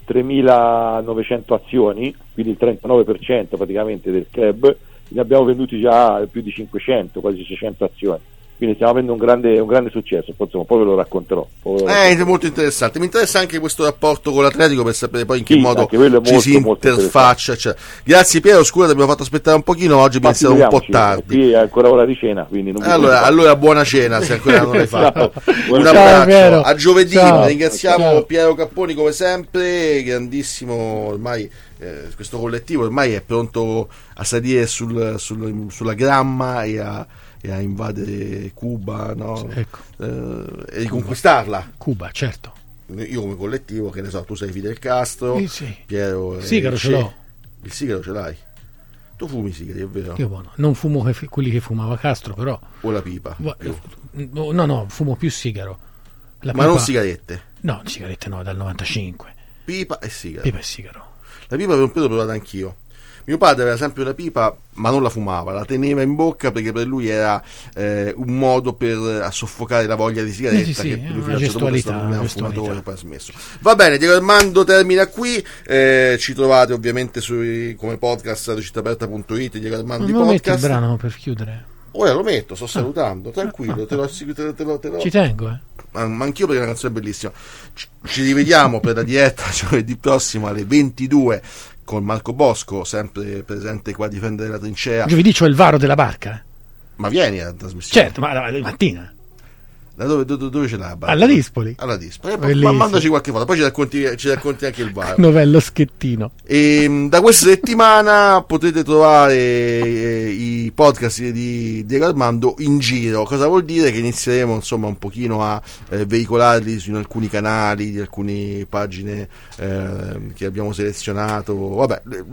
tremilanovecento azioni, quindi il trentanove per cento praticamente del club, ne abbiamo venduti già più di cinquecento, quasi seicento azioni, quindi stiamo avendo un grande, un grande successo, poi, insomma, poi ve lo racconterò. Poi ve lo Eh, è molto interessante, mi interessa anche questo rapporto con l'Atletico per sapere poi in che sì, modo molto, ci si interfaccia, cioè. Grazie Piero, scusa ti abbiamo fatto aspettare un pochino, oggi abbiamo iniziato un po' tardi. Qui è ancora ora di cena, quindi non allora, allora buona cena se ancora non l'hai fatto. Un Ciao, abbraccio, Piero. a giovedì. Ciao. Ringraziamo Ciao. Piero Capponi come sempre, grandissimo ormai. Eh, questo collettivo ormai è pronto a salire sul, sul, sulla gramma e a, e a invadere Cuba, no? Ecco. eh, e riconquistarla. Cuba, certo. Io come collettivo, che ne so, tu sei Fidel Castro, Sì, sì. Piero è Sigaro ce Che. l'ho. Il sigaro ce l'hai? Tu fumi i sigari, è vero? Io buono. Non fumo che- quelli che fumava Castro, però. O la pipa? Va- Più. No, no, fumo più sigaro. La Ma non pipa- sigarette. No, sigarette no, dal novantacinque. Pipa e sigaro. Pipa e sigaro. La pipa per un periodo l'ho provata anch'io. Mio padre aveva sempre una pipa, ma non la fumava, la teneva in bocca perché per lui era eh, un modo per a soffocare la voglia di sigaretta. Sì, sì, che sì, lui una fino a un certo punto è gestualità, stato un una fumatore gestualità. e poi ha smesso. Va bene, Diego Armando termina qui. Eh, ci trovate ovviamente sui, come podcast a recitaperta punto it, Diego Armando di Non metti il podcast. brano per chiudere. Ora lo metto, sto salutando, tranquillo, te lo, te lo, te lo, te lo- Ci tengo, eh. ma ma anch'io perché è una canzone bellissima. Ci, ci rivediamo per la diretta giovedì prossimo alle ventidue con Marco Bosco, sempre presente qua a difendere la trincea. Giovedì c'ho il varo della barca. eh. Ma vieni alla trasmissione? Certo, ma la, la mattina. Da dove, dove, dove ce l'hai? la barca? Alla Dispoli. Alla Dispoli. Eh, ma Bellissimo. mandaci qualche foto, poi ci racconti, ci racconti anche il bar. Novello schettino. E mh, da questa settimana potete trovare eh, i podcast di Diego Armando in giro. Cosa vuol dire? Che inizieremo insomma un pochino a eh, veicolarli su alcuni canali, di alcune pagine eh, che abbiamo selezionato. Vabbè, eh,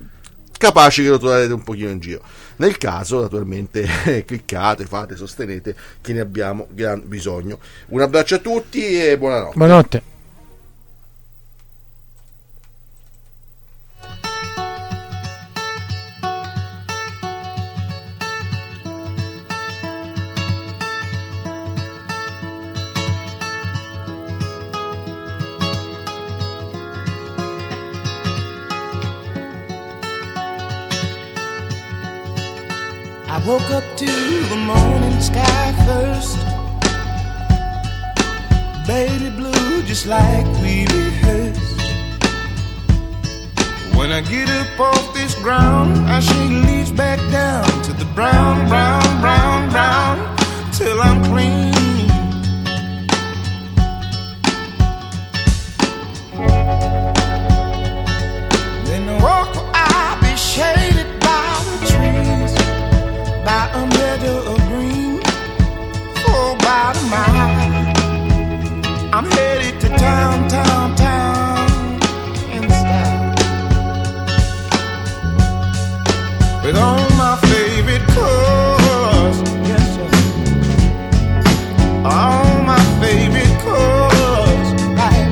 capaci che lo troverete un pochino in giro. Nel caso, naturalmente, cliccate, fate, sostenete, che ne abbiamo gran bisogno. Un abbraccio a tutti e buonanotte. Buonanotte. I woke up to the morning sky first, baby blue just like we rehearsed. When I get up off this ground, I shake leaves back down to the brown, brown, brown, brown, till I'm clean. Then I walk where I'll be shaded by the trees, by a meadow of green, I'm headed to town, town, town in style with all my favorite cars. Yes, yes. All my favorite cars. Right.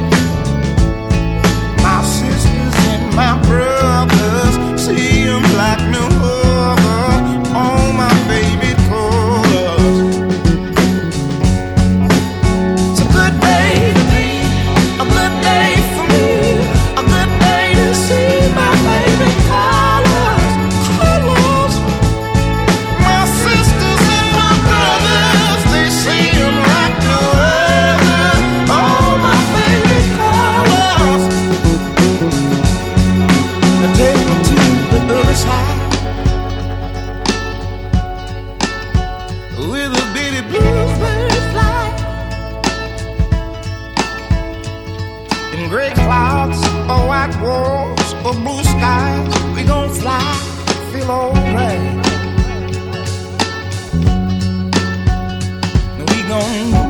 My sisters and my brothers see them like no other. All my favorite cars. It's a good day, a good day for me, a good day to see my favorite colors, colors. My sisters and my brothers, they see them like no other. All my favorite colors. Now take me to the other side with a bitty bluebird fly in gray clouds or white walls or blue skies. We gon' fly, feel alright. We gon'